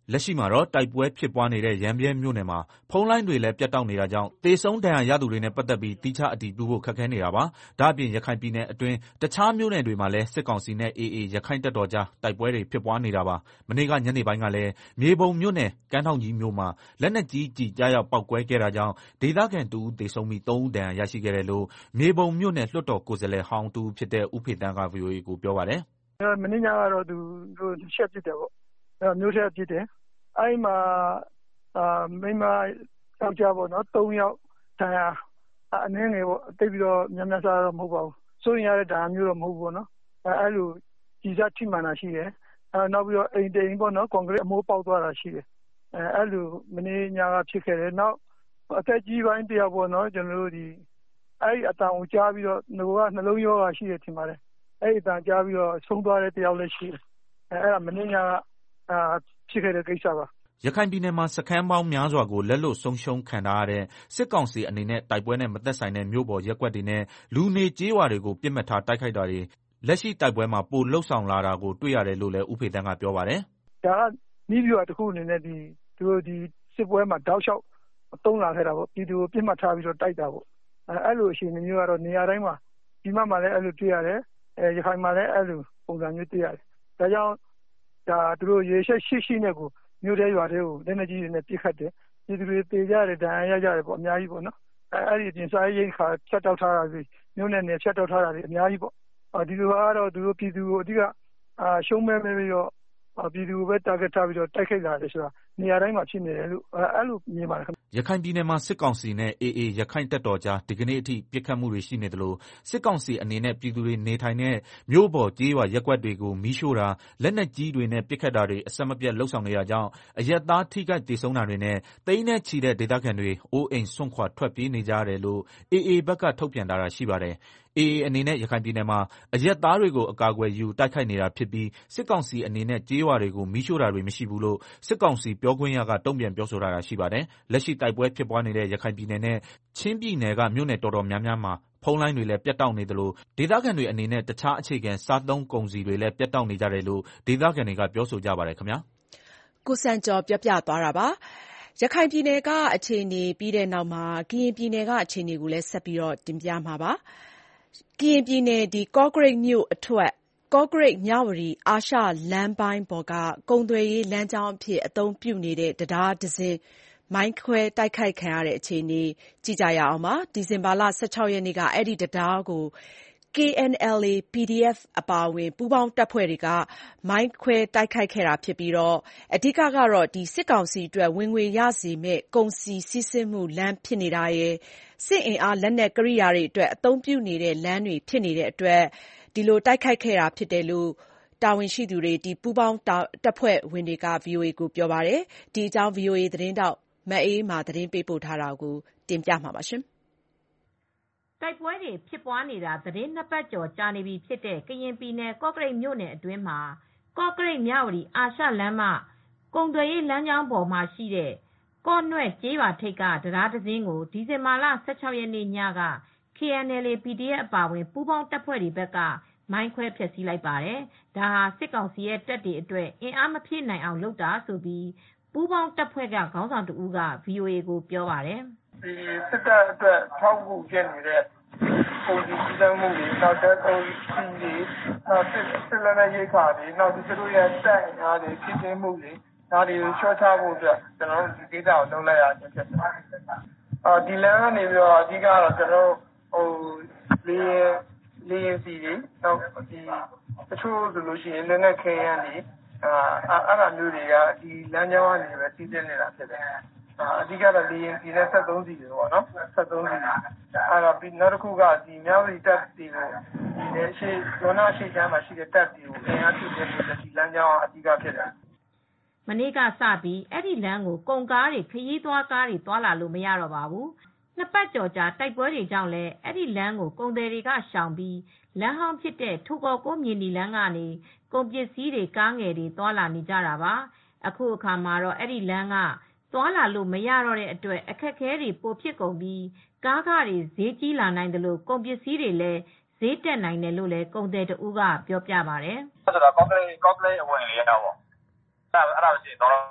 လက်ရှိမှာတော့တိုက်ပွဲဖြစ်ပွားနေတဲ့ရမ်းဗြဲမြို့နယ်မှာဖုန်းလိုင်းတွေလည်းပြတ်တောက်နေတာကြောင့်သေဆုံးဒဏ်ရာရသူတွေနဲ့ပတ်သက်ပြီးသီးခြားအတည်ပြုဖို့ခက်ခဲနေတာပါ။ဒါ့အပြင်ရခိုင်ပြည်နယ်အတွင်းတခြားမြို့နယ်တွေမှာလည်းစစ်ကောင်စီနဲ့ အေအေ ရခိုင့်တပ်တော်ကြားတိုက်ပွဲတွေဖြစ်ပွားနေတာပါ။မနေ့ကညနေပိုင်းကလည်းမြေပုံမြို့နယ်ကမ်းထောင့်ကြီးမြို့မှာလက်နက်ကြီးကျည်ကျရောက်ပေါက်ကွဲခဲ့တာကြောင့်ဒေသခံတဦးသေဆုံးပြီးသုံးဦးဒဏ်ရာရရှိခဲ့တယ်လို့မြေပုံမြို့နယ်လွှတ်တော်ကိုယ်စားလှယ်ဟောင်းတဦးဖြစ်တဲ့ဦးဖေသန်းက ဗွီအိုအေကိုပြောပါတယ်။မနေ့ညကတော့သူတို့ရှက်ပစ်တယ်ပေါ့။မြို့ထဲပစ်တယ်။အဲဒီမှာမိန်းမယောက်ျားပေါ့နော်သုံးယောက်ဒဏ်ရာအနည်းငယ်ပေါ့သိပ်ပြီးတော့များများစားတော့မဟုတ်ပါဘူး။စိုးရိမ်ရတဲ့ဒဏ်ရာမျိုးတော့မဟုတ်ဘူးပေါ့နော်။အဲလိုကျည်စထိမှန်တာရှိတယ်။နောက်ပြီးတော့အိမ်တအိမ်ပေါ့နော်ကွန်ကရစ်အမိုးပေါက်သွားတာရှိတယ်။အဲလိုမနေ့ညကဖြစ်ခဲ့တယ်။နောက်အသက်ကြီးပိုင်းတယောက်ပေါ့နော်ကျွန်တော်တို့ဒီအဲဒီအတန်ကိုကြားပြီးတော့ငိုကနှလုံးရောဂါရှိတယ်ထင်ပါတယ်။အဲဒီအတန်ကြားပြီးတော့ဆုံးသွားတဲ့တယောက်လည်းရှိတယ်။အဲဒါမနေ့ညကဖြစ်ခဲ့တဲ့ကိစ္စပါရခိုင်ပြည်နယ်မှာစခန်းပေါင်းများစွာကိုလက်လွတ်ဆုံးရှုံးခံထားရတဲ့စစ်ကောင်စီအနေနဲ့တိုက်ပွဲနဲ့မသက်ဆိုင်တဲ့မြို့ပေါ်ရပ်ကွက်တွေနဲ့လူနေကျေးရွာတွေကိုပြစ်မှတ်ထားတိုက်ခိုက်တာတွေလက်ရှိတိုက်ပွဲမှာပိုလှုပ်ဆောင်လာတာကိုတွေ့ရတယ်လို့လည်းဦးဖေသန်းကပြောပါတယ်။ဒါကနီးပြွာတစ်ခုအနေနဲ့ဒီသူတို့ဒီစစ်ပွဲမှာတောက်လျှောက်တုံးလာခဲ့တာပေါ့ပြည်သူကိုပြစ်မှတ်ထားပြီးတော့တိုက်တာပေါ့အဲအဲ့လိုအချိန်မျိုးကတော့နေရာတိုင်းမှာဒီမှာမှလည်းအဲ့လိုတွေ့ရတယ်အဲရခိုင်မှာလည်းအဲ့လိုပုံစံမျိုးတွေ့ရတယ်ဒါကြောင့်ဒါသူတို့ရေရှက်ရှိရှိနဲ့ကိုမြို့ထဲရွာတွေကိုလက်နက်ကြီးတွေနဲ့ပစ်ခတ်တယ်ပြည်သူတွေတေကြတယ်ဒဏ်ရာရကြတယ်ပေါ့အများကြီးပေါ့နော်အဲအဲ့ဒီပြင်စားရိတ်ခါဖြတ်တောက်ထားတာတွေမြို့နယ်နယ်ဖြတ်တောက်ထားတာတွေအများကြီးပေါ့ဒီလိုကတော့သူတို့ပြည်သူကိုအဓိကအာရှုံးမဲ့မဲ့ပြီးတော့ပြည်သူကိုပဲ target ထားပြီးတော့တိုက်ခိုက်လာတယ်ဆိုတာနေရာတိုင်းမှာဖြစ်နေတယ်လို့အဲ့လိုမြင်ပါတယ်ခင်ဗျရခိုင်ပြည်နယ်မှာစစ်ကောင်စီနဲ့ အေအေ ရခိုင်တပ်တော်ကြားဒီကနေ့အထိပြစ်ခတ်မှုတွေရှိနေတယ်လို့စစ်ကောင်စီအနေနဲ့ပြည်သူတွေနေထိုင်တဲ့မြို့ပေါ်ကျေးရွာရပ်ကွက်တွေကိုမီးရှို့တာလက်နက်ကြီးတွေနဲ့ပစ်ခတ်တာတွေအဆက်မပြတ်လှုပ်ဆောင်နေတာကြောင့်အရက်သားထိခိုက်ဒေဆုံးတာတွေနဲ့တိန်းနဲ့ချီတဲ့ဒေသခံတွေအိုးအိမ်စွန့်ခွာထွက်ပြေးနေကြရတယ်လို့ အေအေ ဘက်ကထုတ်ပြန်ထားတာရှိပါတယ်အေအေအနေနဲ့ရခိုင်ပြည်နယ်မှာအရက်သားတွေကိုအကာအကွယ်ယူတိုက်ခိုက်နေတာဖြစ်ပြီးစစ်ကောင်စီအနေနဲ့ကျေးရွာတွေကိုမီးရှို့တာတွေမရှိဘူးလို့စစ်ကောင်စီပြောခွင့်ရကတုံ့ပြန်ပြောဆိုထားတာရှိပါတယ်။လက်ရှိတိုက်ပွဲဖြစ်ပွားနေတဲ့ရခိုင်ပြည်နယ်နဲ့ချင်းပြည်နယ်ကမြို့နယ်တော်တော်များများမှာဖုန်းလိုင်းတွေလည်းပြတ်တောက်နေသလိုဒေသခံတွေအနေနဲ့တခြားအခြေခံစားသုံးကုန်စည်တွေလည်းပြတ်တောက်နေကြတယ်လို့ဒေသခံတွေကပြောဆိုကြပါတယ်ခင်ဗျာ။ကိုစံကျော်ပြောပြသွားတာပါ။ရခိုင်ပြည်နယ်ကအခြေအနေပြီးတဲ့နောက်မှာကရင်ပြည်နယ်ကအခြေအနေကိုလည်းဆက်ပြီးတော့တင်ပြမှာပါ။ကရင်ပြည်နယ်ဒီကော့ကရိတ်မြို့အထွက်ကော့ကရိတ်မြဝတီအာရှလမ်းပိုင်းပေါ်ကကုန်သွယ်ရေးလမ်းကြောင်းအဖြစ်အသုံးပြုနေတဲ့တရားတစ်စင်းမိုင်းခွဲတိုက်ခိုက်ခံရတဲ့အခြေအနေကြည့်ကြရအောင်ပါဒီဇင်ဘာလ၁၆ရက်နေ့ကအဲ့ဒီတရားကို ကေအန်အယ်အေ ပီဒီအက်ဖ် အပါအဝင်ပူးပေါင်းတပ်ဖွဲ့တွေကမိုင်းခွဲတိုက်ခိုက်ခဲ့တာဖြစ်ပြီးတော့အဓိကကတော့ဒီစစ်ကောင်စီအတွက်ဝင်ငွေရစေမဲ့ကုန်စည်စီးဆင်းမှုလမ်းဖြစ်နေတာရယ်စစ်အင်အားလက်နက်ကိရိယာတွေအတွက်အသုံးပြုနေတဲ့လမ်းတွေဖြစ်နေတဲ့အတွက်ဒီလိုတိုက်ခိုက်ခဲ့တာဖြစ်တယ်လို့တာဝန်ရှိသူတွေဒီပူးပေါင်းတပ်ဖွဲ့ဝင်တွေက ဗွီအိုအေကိုပြောပါတယ်ဒီအကြောင်း ဗွီအိုအေသတင်းတောက်မအေးမာသတင်းပေးပို့ထားတာကိုတင်ပြမှာပါရှင်တိုက်ပွဲတွေဖြစ်ပွားနေတာသတင်းနှစ်ပတ်ကျော်ကြာနေပြီဖြစ်တဲ့ကရင်ပြည်နယ်ကော့ကရိတ်မြို့နယ်အတွင်းမှာကော့ကရိတ်မြဝတီအာရှလမ်းမကုန်သွယ်ရေးလမ်းကြောင်းပေါ်မှာရှိတဲ့ကော့နွဲ့ကျေးရွာထိပ်ကတရားတစ်စင်းကိုဒီဇင်ဘာလ၁၆ရက်နေ့ညက ကေအန်အယ်အေ ပီဒီအက်ဖ် အပါအဝင်ပူးပေါင်းတပ်ဖွဲ့တွေဘက်ကမိုင်းခွဲဖျက်ဆီးလိုက်ပါတယ်။ဒါဟာစစ်ကောင်စီရဲ့တပ်တွေအတွက်အင်အားမဖြည့်နိုင်အောင်လုပ်တာဆိုပြီးပူးပေါင်းတပ်ဖွဲ့ကခေါင်းဆောင်တဦးက ဗွီအိုအေကိုပြောပါတယ်။ဒီစစ်တပ်အတွက်ထောက်ကူဖြစ်နေတဲ့ကုန်စည်စီးဆင်းမှုတွေနောက်တဲ့ကုန်စည်တွေနောက်စစ်စစ်လက်နက်ရိက္ခာတွေနောက်သူတို့ရဲ့တပ်အင်အားတွေဖြည့်တင်းမှုတွေဒါတွေကိုချောချဖို့အတွက်ကျွန်တော်တို့ဒီဒေသကိုလုပ်လိုက်ရခြင်းဖြစ်ပါတယ်။အော်ဒီလမ်းကနေပြီးတော့အဓိကတော့ကျွန်တော်ဟိုလေလေရင်စီတွေနောက်ဒီတချို့ဆိုလို့ရှိရင်လက်နက်ခဲယမ်းတွေအာအဲ့ဒါမျိုးတွေကဒီလမ်းကြောင်းကနေပဲစီးဆင်းနေတာဖြစ်တယ်။အဓိကတော့လေရင်စီနဲ့ဆက်သုံးစီတွေပေါ့နော်ဆက်သုံးစီအဲ့တော့ပြီးနောက်တစ်ခုကဒီမြောက်ရီတပ်တွေကိုဒီလက်ရှိဒေါနာရှိချမ်းမှာရှိတဲ့တပ်တွေကိုအင်အားဖြည့်တဲ့ဒီလမ်းကြောင်းအဓိကဖြစ်တယ်။မနေ့ကစပြီးအဲ့ဒီလမ်းကိုကုန်ကားတွေခရီးသွားကားတွေသွားလာလို့မရတော့ပါဘူး။နှစ်ပတ်ကျော်ကြာတိုက်ပွဲတွေကြောင့်လည်းအဲ့ဒီလမ်းကိုကုန်သည်တွေကရှောင်ပြီးလမ်းဟောင်းဖြစ်တဲ့ထူကောကိုမြင်းဒီလမ်းကနေကုန်ပစ္စည်းတွေကားငယ်တွေသွားလာနေကြတာပါအခုအခါမှာတော့အဲ့ဒီလမ်းကသွားလာလို့မရတော့တဲ့အတွက်အခက်အခဲတွေပိုဖြစ်ကုန်ပြီးကားကားတွေဈေးကြီးလာနိုင်တယ်လို့ကုန်ပစ္စည်းတွေလည်းဈေးတက်နိုင်တယ်လို့လည်းကုန်သည်တဦးကပြောပြပါတယ်ဆိုတော့ကော့ကလေးကော့ကလေးအဝင်လေးရတော့ပေါ့အဲ့ဒါအဲ့ဒါရှိတော့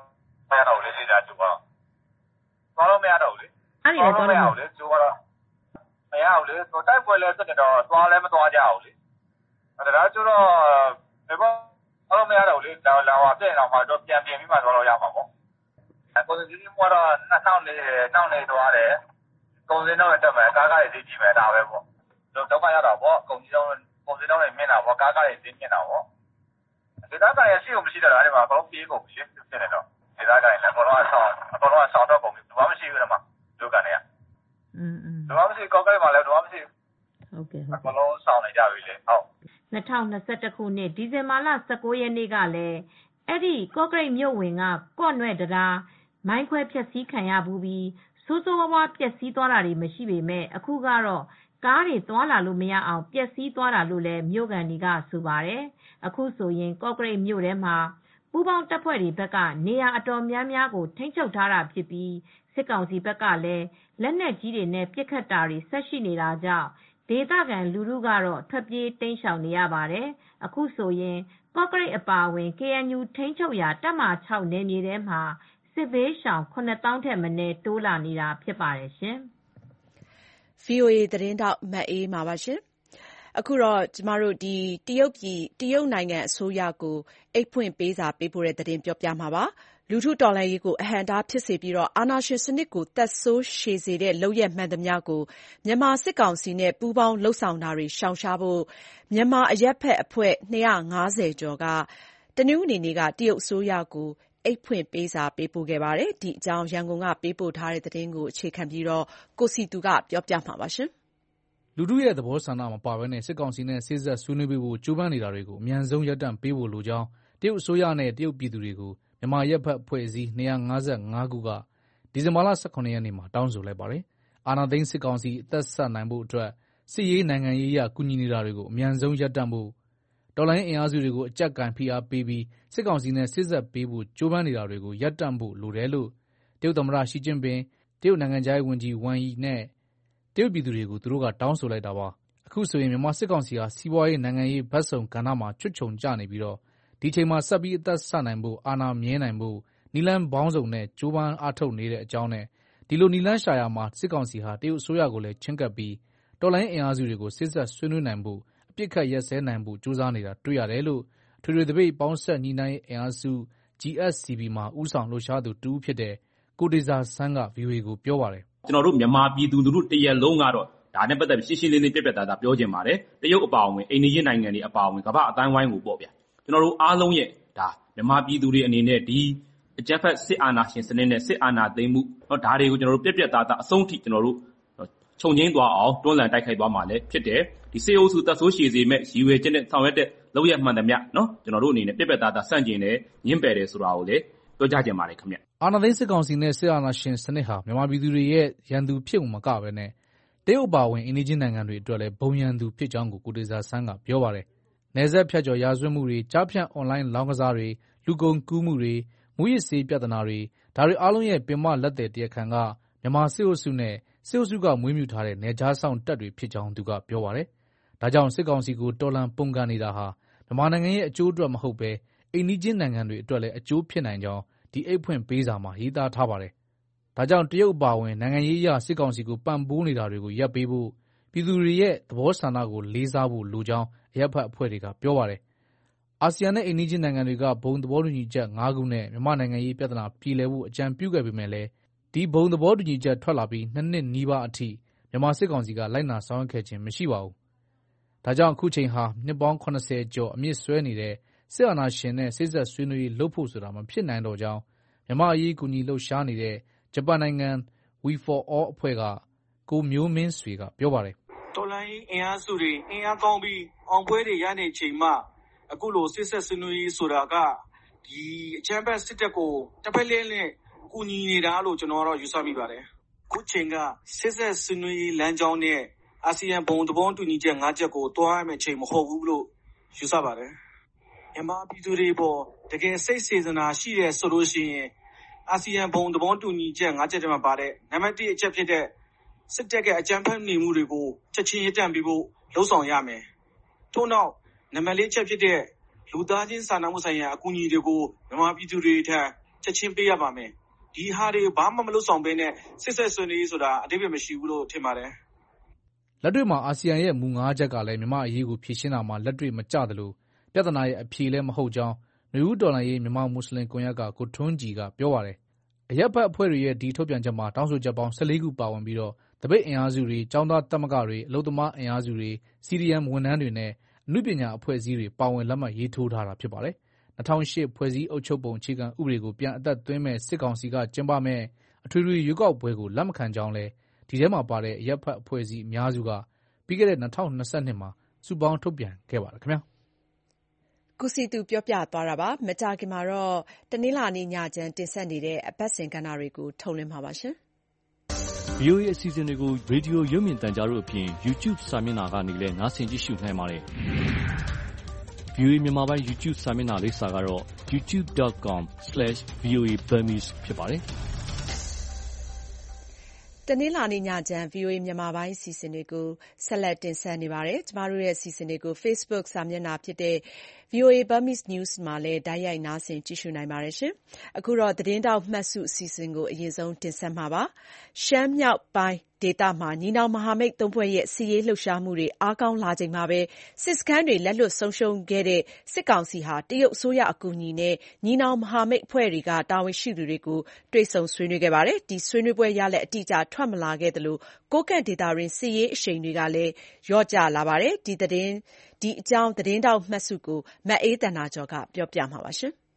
မရတော့လေလေကြာကျိုးတော့သွားလို့မရတော့လေအဲ့ဒီတော့မရဘူးလေကျိုးတော့မရဘူးလေတိုက်ပွဲလဲစစ်တော့သွားလဲမသွားကြဘူးလေအဲ့ဒါကျတော့ဘယ်ပေါ့အဲ့လိုမရတော့လေလာလာပြည့်တော့မှတော့ပြန်ပြင်ပြီးမှသွားလို့ရမှာပေါ့ကိုယ်စီစီကတော့နှစ်ထောင်လေးထောင်လေးသွားတယ်ကုန်စည်တော့တက်မယ်ကားကားတွေသိကြည့်မယ်ဒါပဲပေါ့ဒုက္ခရတော့ပေါ့ကုန်စည်တော့ကုန်စည်တော့မြင်တာပေါ့ကားကားတွေသိမြင်တာပေါ့ဒေသခံရရှိလို့မရှိတော့အဲ့ဒီမှာအကုန်လုံးပြေးကုန်ပြီဖြစ်နေတော့ဒေသခံတွေအကုန်လုံးအဆောင်အကုန်လုံးအဆောင်တော့ကုန်ပြီဘာမှမရှိဘူးတော့မှဒုက္ခနေရอืมอืมဘာမှမရှိကောက်ကလေးမှာလည်းဘာမှမရှိဟုတ်ကဲ့ဟုတ်အကုန်လုံးဆောင်နေကြပြီလေဟုတ်၂၀၂၁ခုနှစ်ဒီဇင်ဘာလ၁၉ရက်နေ့ကလည်းအဲ့ဒီကော့ကရိတ်မြို့ဝင်ကကော့နွဲ့တရားမိုင်းခွဲဖျက်ဆီးခံရဘူးပြီးဆိုးဆိုးဝါးဝါးပျက်စီးသွားတာတွေမရှိပေမဲ့အခုကတော့ကားတွေသွားလာလို့မရအောင်ပျက်စီးသွားတာလို့လည်းမြို့ကန်တွေကဆိုပါတယ်အခုဆိုရင်ကော့ကရိတ်မြို့ထဲမှာပူးပေါင်းတပ်ဖွဲ့တွေဘက်ကနေရာအတော်များများကိုထိန်းချုပ်ထားတာဖြစ်ပြီးစစ်ကောင်စီဘက်ကလည်းလက်နက်ကြီးတွေနဲ့ပစ်ခတ်တာတွေဆက်ရှိနေတာကြောင့်ဒေသခံလူထုကတော့ထွက်ပြေးတိမ်းရှောင်နေရပါတယ်အခုဆိုရင်ကော့ကရိတ်အပါအဝင် ကေအန်ယူ ထိန်းချုပ်ရာတပ်မဟာ၆နယ်မြေထဲမှာစစ်ဘေးရှောင် ခုနှစ်သောင်းထက်မနည်းတိုးလာနေတာဖြစ်ပါတယ်ရှင်။ ဗွီအိုအေသတင်းထောက်မအေးမာပါ။အခုတော့ကျမတို့ဒီတရုတ်ပြည်တရုတ်နိုင်ငံအစိုးရကိုအိတ်ဖွင့်ပေးစာပေးပို့တဲ့သတင်းပြောပြမှာပါ။လူထုတော်လှန်ရေးကိုအဟန့်အတားဖြစ်စေပြီးအာဏာရှင်စနစ်ကိုသက်ဆိုးရှည်စေတဲ့လုပ်ရပ်မှန်သမျှကိုမြန်မာစစ်ကောင်စီနဲ့ပူးပေါင်းလုပ်ဆောင်တာတွေရှောင်ရှားဖို့မြန်မာအရပ်ဘက်အဖွဲ့၂၅၀ကျော်ကတနင်္ဂနွေနေ့ကတရုတ်အစိုးရကိုအိတ်ဖွင့်ပေးစာပေးပို့ခဲ့ပါတယ်။ဒီအကြောင်းရန်ကုန်ကပေးပို့ထားတဲ့သတင်းကိုအခြေခံပြီးကိုစည်သူကပြောပြမှာပါ။လူထုရဲ့သဘောဆန္ဒမပါဘဲစစ်ကောင်စီနဲ့စေ့စပ်ဆွေးနွေးပေးဖို့ကြိုးပမ်းနေတာတွေကိုအမြန်ဆုံးရပ်တန့်ပေးဖို့လိုကြောင်းတရုတ်အစိုးရနဲ့တရုတ်ပြည်သူတွေကိုမြန်မာအရပ်ဘက်အဖွဲ့အစည်း၂၅၅ခုကဒီဇင်ဘာလ၁၇ရက်နေ့မှာတောင်းဆိုလိုက်ပါတယ်။အာဏာသိမ်းစစ်ကောင်စီအသက်ဆက်နိုင်ဖို့အတွက်စစ်ရေးနိုင်ငံရေးအရကူညီနေတာတွေကိုအမြန်ဆုံးရပ်တန့်ဖို့တော်လှန်ရေးအင်အားစုတွေကိုအကြပ်ကိုင်ဖိအားပေးပြီးစစ်ကောင်စီနဲ့စေ့စပ်ပေးဖို့ကြိုးပမ်းနေတာတွေကိုရပ်တန့်ဖို့လိုတယ်လို့တရုတ်သမ္မတရှီကျင့်ပင်တရုတ်နိုင်ငံခြားရေးဝန်ကြီးဝမ်ယီနဲ့တရုတ်ပြည်သူတွေကိုသူတို့ကတောင်းဆိုလိုက်တာပါ။အခုဆိုရင်မြန်မာစစ်ကောင်စီဟာစီးပွားရေးနိုင်ငံရေးဘက်စုံကဏ္ဍမှာချွတ်ချုံကျနေပြီးတော့ဒီချိန်မှာဆက်ပြီးအသက်ဆက်နိုင်ဖို့အာဏာမြဲနိုင်ဖို့နီလန်းပေါင်းစုံနဲ့ကြိုးပမ်းအားထုတ်နေတဲ့အကြောင်းနဲ့ဒီလိုနီလန်းရှာယာမှာစစ်ကောင်စီဟာတရုတ်အစိုးရကိုလည်းချင်းကပ်ပြီးတော်လှန်ရေးအင်အားစုတွေကိုစစ်ဆက်ဆွေးနွေးနိုင်ဖို့အပြစ်ခတ်ရက်စဲနိုင်ဖို့ကြိုးစားနေတာတွေ့ရတယ်လို့ထွေထွေသပိတ်ပေါင်းဆက်ညီနိုင်အင်အားစု ဂျီ အက်စ် စီ ဘီ မှာဦးဆောင်လှုပ်ရှားသူတူဦးဖြစ်တဲ့ကိုတေဇာဆန်းက ဗွီအိုအေကိုပြောပါတယ်ကျွန်တော်တို့မြန်မာပြည်သူလူထုတရက်လုံးကတော့ဒါနဲ့ပတ်သက်ပြီးရှင်းရှင်းလင်းလင်းပြပြသားသားပြောချင်ပါတယ်တရုတ်အပါအဝင်အိန္ဒိယနိုင်ငံတွေအပါအဝင်ကမ္ဘာအတိုင်းဝိုင်းကိုပေါ့ဗျာကျွန်တော်တို့အားလုံးရဲ့ဒါမြန်မာပြည်သူတွေအနေနဲ့ဒီအကြမ်းဖက်စစ်အာဏာရှင်စနစ်နဲ့စစ်အာဏာသိမ်းမှုเนาะဒါတွေကိုကျွန်တော်တို့ပြပြသားသားအဆုံးထိကျွန်တော်တို့ခြုံငင်းသွားအောင်တွန်းလှန်တိုက်ခိုက်သွားမှာလည်းဖြစ်တယ်ဒီစေအုပ်စုသက်ဆိုးရှည်စေမဲ့ရည်ရွယ်ချက်နဲ့ဆောင်ရွက်တဲ့လုပ်ရမှန်သမျှเนาะကျွန်တော်တို့အနေနဲ့ပြပြသားသားစန့်ကျင်တယ်ညှင်းပယ်တယ်ဆိုတာကိုလည်းပြောကြားချင်ပါတယ်ခင်ဗျအာဏာသိမ်းစစ်ကောင်စီနဲ့စစ်အာဏာရှင်စနစ်ဟာမြန်မာပြည်သူတွေရဲ့ရန်သူဖြစ်မှုမကဘဲနဲ့တရုတ်ပါဝင်အိန္ဒိယနိုင်ငံတွေအတွက်လည်းဘုံရန်သူဖြစ်ကြောင်းကိုကိုတေဇာဆန်းကပြောပါတယ်။နယ်စပ်ဖြတ်ကျော်ရာဇဝတ်မှုတွေကြားဖြန့်အွန်လိုင်းလောင်းကစားတွေလူကုန်ကူးမှုတွေမူရစ်ဆေးပြဿနာတွေဒါတွေအားလုံးရဲ့ပင်မလက်သည်တရားခံကမြန်မာစစ်အုပ်စုနဲ့စစ်အုပ်စုကမွေးမြူထားတဲ့နယ်ခြားဆောင်တပ်တွေဖြစ်ကြောင်းသူကပြောပါတယ်။ဒါကြောင့်စစ်ကောင်စီကိုတော်လှန်ပုန်ကန်နေတာဟာမြန်မာနိုင်ငံရဲ့အကျိုးအတွက်မဟုတ်ဘဲအိန္ဒိယနိုင်ငံတွေအတွက်လည်းအကျိုးဖြစ်နိုင်ကြောင်းဒီအိတ်ဖွင့်ပေးစာမှာရေးသားထားပါတယ်။ဒါကြောင့်တရုတ်အပါအဝင်နိုင်ငံရေးအရစစ်ကောင်စီကိုပံ့ပိုးနေတာတွေကိုရပ်ပေးဖို့ပြည်သူတွေရဲ့သဘောဆန္ဒကိုလေးစားဖို့လိုကြောင်းအရပ်ဘက်အဖွဲ့တွေကပြောပါတယ်။အာဆီယံနဲ့အိန္ဒိယနိုင်ငံတွေကဘုံသဘောတူညီချက်၅ခုနဲ့မြန်မာနိုင်ငံရေးပြဿနာပြေလည်ဖို့အကြံပြုခဲ့ပေမဲ့လည်းဒီဘုံသဘောတူညီချက်ထွက်လာပြီးနှစ်နှစ်နီးပါးအထိမြန်မာစစ်ကောင်စီကလိုက်နာဆောင်ရွက်ခဲ့ခြင်းမရှိပါဘူး။ဒါကြောင့်အခုချိန်ဟာနှစ်ပေါင်း၇၀ကျော်အမြင့်ဆွဲနေတဲ့စစ်အာဏာရှင်နဲ့စစ်ဆက်ဆွေးနွေးရေးလုပ်ဖို့ဆိုတာမဖြစ်နိုင်တော့ကြောင်းမြန်မာအရေးကူညီလှုပ်ရှားနေတဲ့ဂျပန်နိုင်ငံ We for All အဖွဲ့ကကိုမျိုးမင်းဆွေကပြောပါတယ်။တော်လှန်ရေးအင်အားစုတွေအင်အားကောင်းပြီးအောင်ပွဲတွေရနေချိန်မှအခုလိုစစ်ဆက်ဆွေးနွေးရေးဆိုတာကဒီအကြမ်းဖက်စစ်တပ်ကိုတစ်ဖက်လဲနဲ့ကူညီနေတာလို့ကျွန်တော်ကတော့ယူဆမိပါတယ်။အခုချိန်ကစစ်ဆက်ဆွေးနွေးရေးလမ်းကြောင်းနဲ့အာဆီယံဘုံသဘောတူညီချက်၅ချက်ကိုတွားရမယ့်ချိန်မဟုတ်ဘူးလို့ယူဆပါတယ်။မြန်မာပြည်သူတွေပေါ်တကယ်စိတ်စေတနာရှိတဲ့ဆိုလို့ရှိရင်အာဆီယံဘုံသဘောတူညီချက်၅ချက်တည်းမှာပါတဲ့နံပါတ်၁အချက်ဖြစ်တဲ့စစ်တပ်ကအကြမ်းဖက်နေမှုတွေကိုချက်ချင်းရပ်တန့်ပြီးဖို့လှုံ့ဆော်ရမယ်။ထို့နောက်နံပါတ်၄ချက်ဖြစ်တဲ့လူသားချင်းစာနာမှုဆိုင်ရာအကူအညီတွေကိုမြန်မာပြည်သူတွေထံချက်ချင်းပေးရပါမယ်ဒီဟာတွေဘာမှမလုပ်ဆောင်ဘဲနဲ့စစ်ဆက်ဆွေးနွေးဆိုတာအဓိပ္ပာယ်မရှိဘူးလို့ထင်ပါတယ်လက်တွေ့မှာအာဆီယံရဲ့မူငါးချက်ကလည်းမြန်မာအရေးကိုဖြေရှင်းတာမှာလက်တွေ့မကျသလိုပြဿနာရဲ့အဖြေလည်းမဟုတ်ကြောင်းနွေဦးတော်လှန်ရေးမြန်မာမွတ်စလင်ကွန်ရက်ကကိုထွန်းကြည်ကပြောပါတယ်အရပ်ဘက်အဖွဲ့တွေရဲ့ဒီထုတ်ပြန်ချက်မှာတောင်းဆိုချက်ပေါင်းဆယ်လေးခုပါဝင်ပြီးတော့တပိတ်အင်အားစုတွေចောင်းသားတက်မကတွေအလုပ်သမားအင်အားစုတွေစီဒီအမ်ဝန်ထမ်းတွေနဲ့အမှုပညာအဖွဲ့အစည်းတွေပါဝင်လက်မှတ်ရေးထိုးထားတာဖြစ်ပါတယ်၂၀၀၈ဖွဲ့စည်းအုပ်ချုပ်ပုံအခြေခံဥပဒေကိုပြန်အသက်သွင်းမဲ့စစ်ကောင်စီကကျင်းပမဲ့အထွေထွေရွေးကောက်ပွဲကိုလက်မခံကြောင်းလဲဒီထဲမှာပါတဲ့အရပ်ဘက်အဖွဲ့အစည်းအများစုကပြီးခဲ့တဲ့၂၀၂၂မှာစုပေါင်းထုတ်ပြန်ခဲ့ပါတယ်ခင်ဗျာကုစီသူပြောပြသွားတာပါမကြခင်မှာတော့တနင်္လာနေ့ညချမ်းတင်ဆက်နေတဲ့အပတ်စဉ်ကဏ္ဍတွေကိုထုတ်လွှင့်မှာပါရှင်ဗွီအိုအေ အစီအစဉ်တွေကိုရေဒီယိုရုပ်မြင်သံကြားတို့အပြင် YouTube စာမျက်နှာကနေလည်းနားဆင်ကြည့်ရှုနိုင်ပါတယ် ဗွီအိုအေ မြန်မာပိုင်း YouTube စာမျက်နှာလိပ်စာကတော့ ยูทูบดอทคอมสแลชวีโอเอบาร์มีစ် ဖြစ်ပါတယ်တနင်္လာနေ့ညချမ်း ဗွီအိုအေမြန်မာပိုင်းအစီအစဉ်တွေကိုဆက်လက်တင်ဆက်နေပါတယ်။ကျမတို့ရဲ့အစီအစဉ်တွေကို Facebook စာမျက်နှာဖြစ်တဲ့ ဗွီအိုအေ Burmese News မှာလည်းတိုက်ရိုက်နားဆင်ကြည့်ရှုနိုင်ပါတယ်ရှင်။အခုတော့သတင်းတောက်မှတ်စုအစီအစဉ်ကိုအရင်ဆုံးတင်ဆက်မှာပါ။ရှမ်းမြောက်ပိုင်းဒေသမှာညီနောင်မဟာမိတ်သုံးဖွဲ့ရဲ့စစ်ရေးလှုပ်ရှားမှုတွေအားကောင်းလာချိန်မှာပဲစစ်စခန်းတွေလက်လွတ်ဆုံးရှုံးခဲ့တဲ့စစ်ကောင်စီဟာတရုတ်အစိုးရအကူအညီနဲ့ညီနောင်မဟာမိတ်အဖွဲ့တွေကတာဝန်ရှိသူတွေကိုတွေ့ဆုံဆွေးနွေးခဲ့ပါတယ်။ဒီဆွေးနွေးပွဲရလဒ်အတိအကျထွက်မလာခဲ့သလိုကိုးကန့်ဒေသတွင်းစစ်ရေးအရှိန်တွေကလည်းလျော့ကျလာပါတယ်။ဒီသတင်းဒီအကြောင်းသတင်းတောက်မှတ်စုကိုမအေးတနာကျော်ကပြောပြမှာပါရှင်။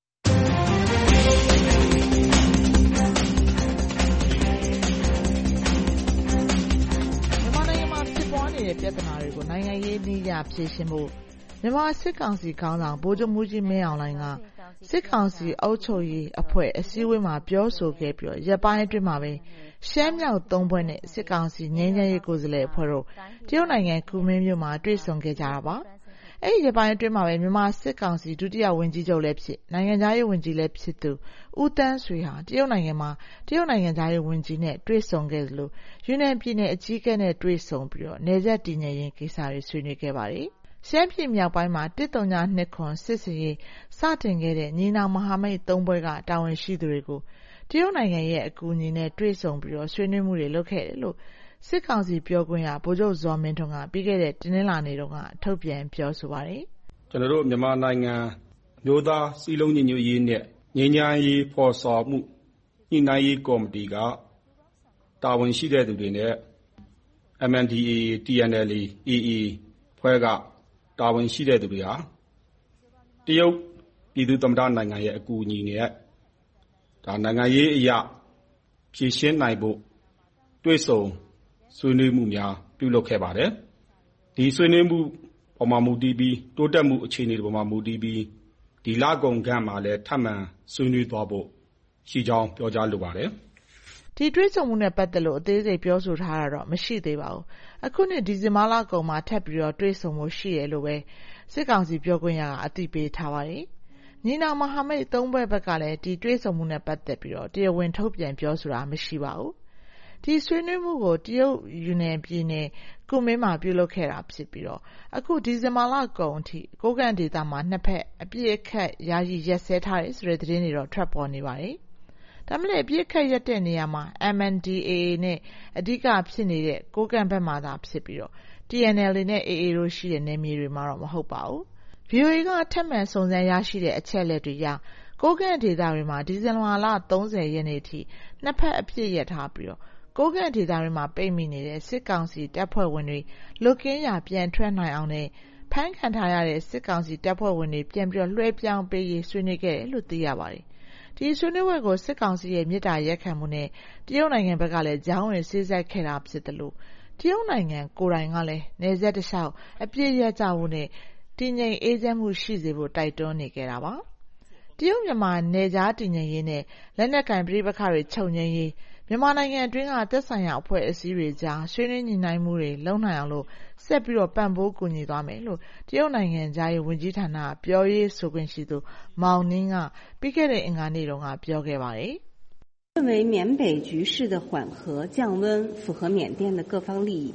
ပြဿနာတွေကိုနိုင်ငံရေးနည်းအရဖြေရှင်းဖို့မြန်မာစစ်ကောင်စီခေါင်းဆောင်ဗိုလ်ချုပ်မှူးကြီးမင်းအောင်လှိုင်ကစစ်ကောင်စီအုပ်ချုပ်ရေးအဖွဲ့အစည်းအဝေးမှာပြောဆိုခဲ့ပြီးရက်ပိုင်းအတွင်းမှာပဲရှမ်းမြောက်သုံးဖွဲ့နဲ့စစ်ကောင်စီငြိမ်းချမ်းရေးကိုယ်စားလှယ်အဖွဲ့တို့တရုတ်နိုင်ငံကူမင်းမြို့မှာတွေ့ဆုံခဲ့ကြတာပါ။အဲဒီရက်ပိုင်းအတွင်းမှာပဲမြန်မာစစ်ကောင်စီဒုတိယဝန်ကြီးချုပ်လည်းဖြစ်နိုင်ငံခြားရေးဝန်ကြီးလည်းဖြစ်သူဦးတန်းဆွေဟာတရုတ်နိုင်ငံမှာတရုတ်နိုင်ငံခြားရေးဝန်ကြီးနဲ့တွေ့ဆုံခဲ့သလိုယူနန်ပြည်နယ်အကြီးအကဲနဲ့တွေ့ဆုံပြီးတော့နယ်စပ်တည်ငြိမ်ရေးကိစ္စတွေဆွေးနွေးခဲ့ပါတယ်။ရှမ်းပြည်မြောက်ပိုင်းမှာတစ်တုံညာနှစ်ခွန်စစ်စရေးစတင်ခဲ့တဲ့ညီနောင်မဟာမိတ်သုံးဘွဲကတာဝန်ရှိသူတွေကိုတရုတ်နိုင်ငံရဲ့အကူအညီနဲ့တွေ့ဆုံပြီးတော့ဆွေးနွေးမှုတွေလုပ်ခဲ့တယ်လို့စစ်ကောင်စီပြောခွင့်ရဗိုလ်ချုပ်ဇော်မင်းထွန်းကပြီးခဲ့တဲ့တင်းနှင်းလာနေတော့ကထုတ်ပြန်ပြောဆိုပါတယ်။ကျွန်တော်တို့မြန်မာနိုင်ငံမျိုးသားစီးလုံးညီညွတ်ရေးနဲ့ငြိမ်းချမ်းရေးဖော်ဆောင်မှုညှိနှိုင်းရေးကော်မတီကတာဝန်ရှိတဲ့သူတွေနဲ့ အမ် အန် ဒီ အေ အေ တီ အန် အယ် အေ အေ အေ ဖွဲ့ကတာဝန်ရှိတဲ့သူတွေဟာတရုတ်ပြည်သူ့သမ္မတနိုင်ငံရဲ့အကူအညီနဲ့ဒါနိုင်ငံရေးအရာဖြည့်ရှင်းနိုင်ဖို့တွေ့ဆုံဆွေးနွေးမှုများပြုလုပ်ခဲ့ပါတယ်။ဒီဆွေးနွေးမှုပေါ်မှာမူတည်ပြီးတိုးတက်မှုအခြေအနေတွေပေါ်မှာမူတည်ပြီးဒီလကုန်ခန့်မှာလည်းထပ်မံဆွေးနွေးသွားဖို့ရှိကြောင်းပြောကြားလိုပါတယ်။ဒီတွေ့ဆုံမှုနဲ့ပတ်သက်လို့အသေးစိတ်ပြောဆိုထားတာတော့မရှိသေးပါဘူး။အခုနှစ်ဒီဇင်ဘာလကုန်မှာထပ်ပြီးတော့တွေ့ဆုံမှုရှိတယ်လို့ပဲစစ်ကောင်စီပြောခွင့်ရကအသိပေးထားပါတယ်။ညီနောင်မဟာမိတ်သုံးဘက်ဘက်ကလည်းဒီတွေ့ဆုံမှုနဲ့ပတ်သက်ပြီးတော့တရားဝင်ထုတ်ပြန်ပြောဆိုတာမရှိပါဘူး။ဒီဆွေးနွေးမှုကိုတရုတ်ယူနန်ပြည်နယ်ကူမင်းမှာပြုလုပ်ခဲ့တာဖြစ်ပြီးတော့အခုဒီဇင်ဘာလကုန်အထိကိုးကန့်ဒေသမှာနှစ်ဖက်အပြည့်အခက်ယာယီရက်စဲထားတယ်ဆိုတဲ့သတင်းတွေတော့ထွက်ပေါ်နေပါတယ်။ဒါမှလည်းအပြည့်အခက်ရက်တဲ့နေရာမှာ အမ် အန် ဒီ အေ အေ နဲ့အဓိကဖြစ်နေတဲ့ကိုးကန့်ဘက်မှာသာဖြစ်ပြီးတော့ တီ အန် အယ် အေ နဲ့ အေ အေ တို့ရှိတဲ့နယ်မြေတွေမှာတော့မဟုတ်ပါဘူး။ ဗွီအိုအေကထပ်မံစုံစမ်းရရှိတဲ့အချက်အလက်တွေအရကိုးကန့်ဒေသတွေမှာဒီဇင်ဘာလသုံးဆယ်ရက်နေ့ထိနှစ်ဖက်အပြည့်ရထားပြီးတော့ကိုးကန့်ဒေသတွေမှာပိတ်မိနေတဲ့စစ်ကောင်စီတပ်ဖွဲ့ဝင်တွေလွတ်ကင်းရာပြန်ထွက်နိုင်အောင်နဲ့ဖမ်းခံထားရတဲ့စစ်ကောင်စီတပ်ဖွဲ့ဝင်တွေပြန်ပြီးတော့လွှဲပြောင်းပေးရေးဆွေးနွေးခဲ့တယ်လို့သိရပါတယ်။ဒီဆွေးနွေးပွဲကိုစစ်ကောင်စီရဲ့မြစ်တာရက်ခံမှုနဲ့တရုတ်နိုင်ငံဘက်ကလည်းကြောင်းဝင်စေ့စပ်ခဲ့တာဖြစ်တယ်လို့တရုတ်နိုင်ငံကိုယ်တိုင်ကလည်းနယ်စပ်တစ်လျှောက်အပြည့်ရကြဖို့နဲ့တည်ငြိမ်အေးချမ်းမှုရှိစေဖို့တိုက်တွန်းနေကြတာပါ။တရုတ်မြန်မာနယ်ခြားတည်ငြိမ်ရေးနဲ့လက်နက်ကင်ပြည်ပခါတွေချုပ်ငြိမ်းရေးမြန်မာနိုင်ငံအတွင်းကသက်ဆိုင်ရာအဖွဲ့အစည်းတွေကြားဆွေးနွေးညှိနှိုင်းမှုတွေလုပ်နိုင်အောင်လို့ဆက်ပြီးတော့ပံ့ပိုးကူညီသွားမယ်လို့တရုတ်နိုင်ငံသားရေးဝန်ကြီးဌာနပြောရေးဆိုခွင့်ရှိသူမောင်နင်းကပြီးခဲ့တဲ့အင်္ဂါနေ့တုန်းကပြောခဲ့ပါတယ်။认为缅北局势的缓和降温符合缅甸的各方利益，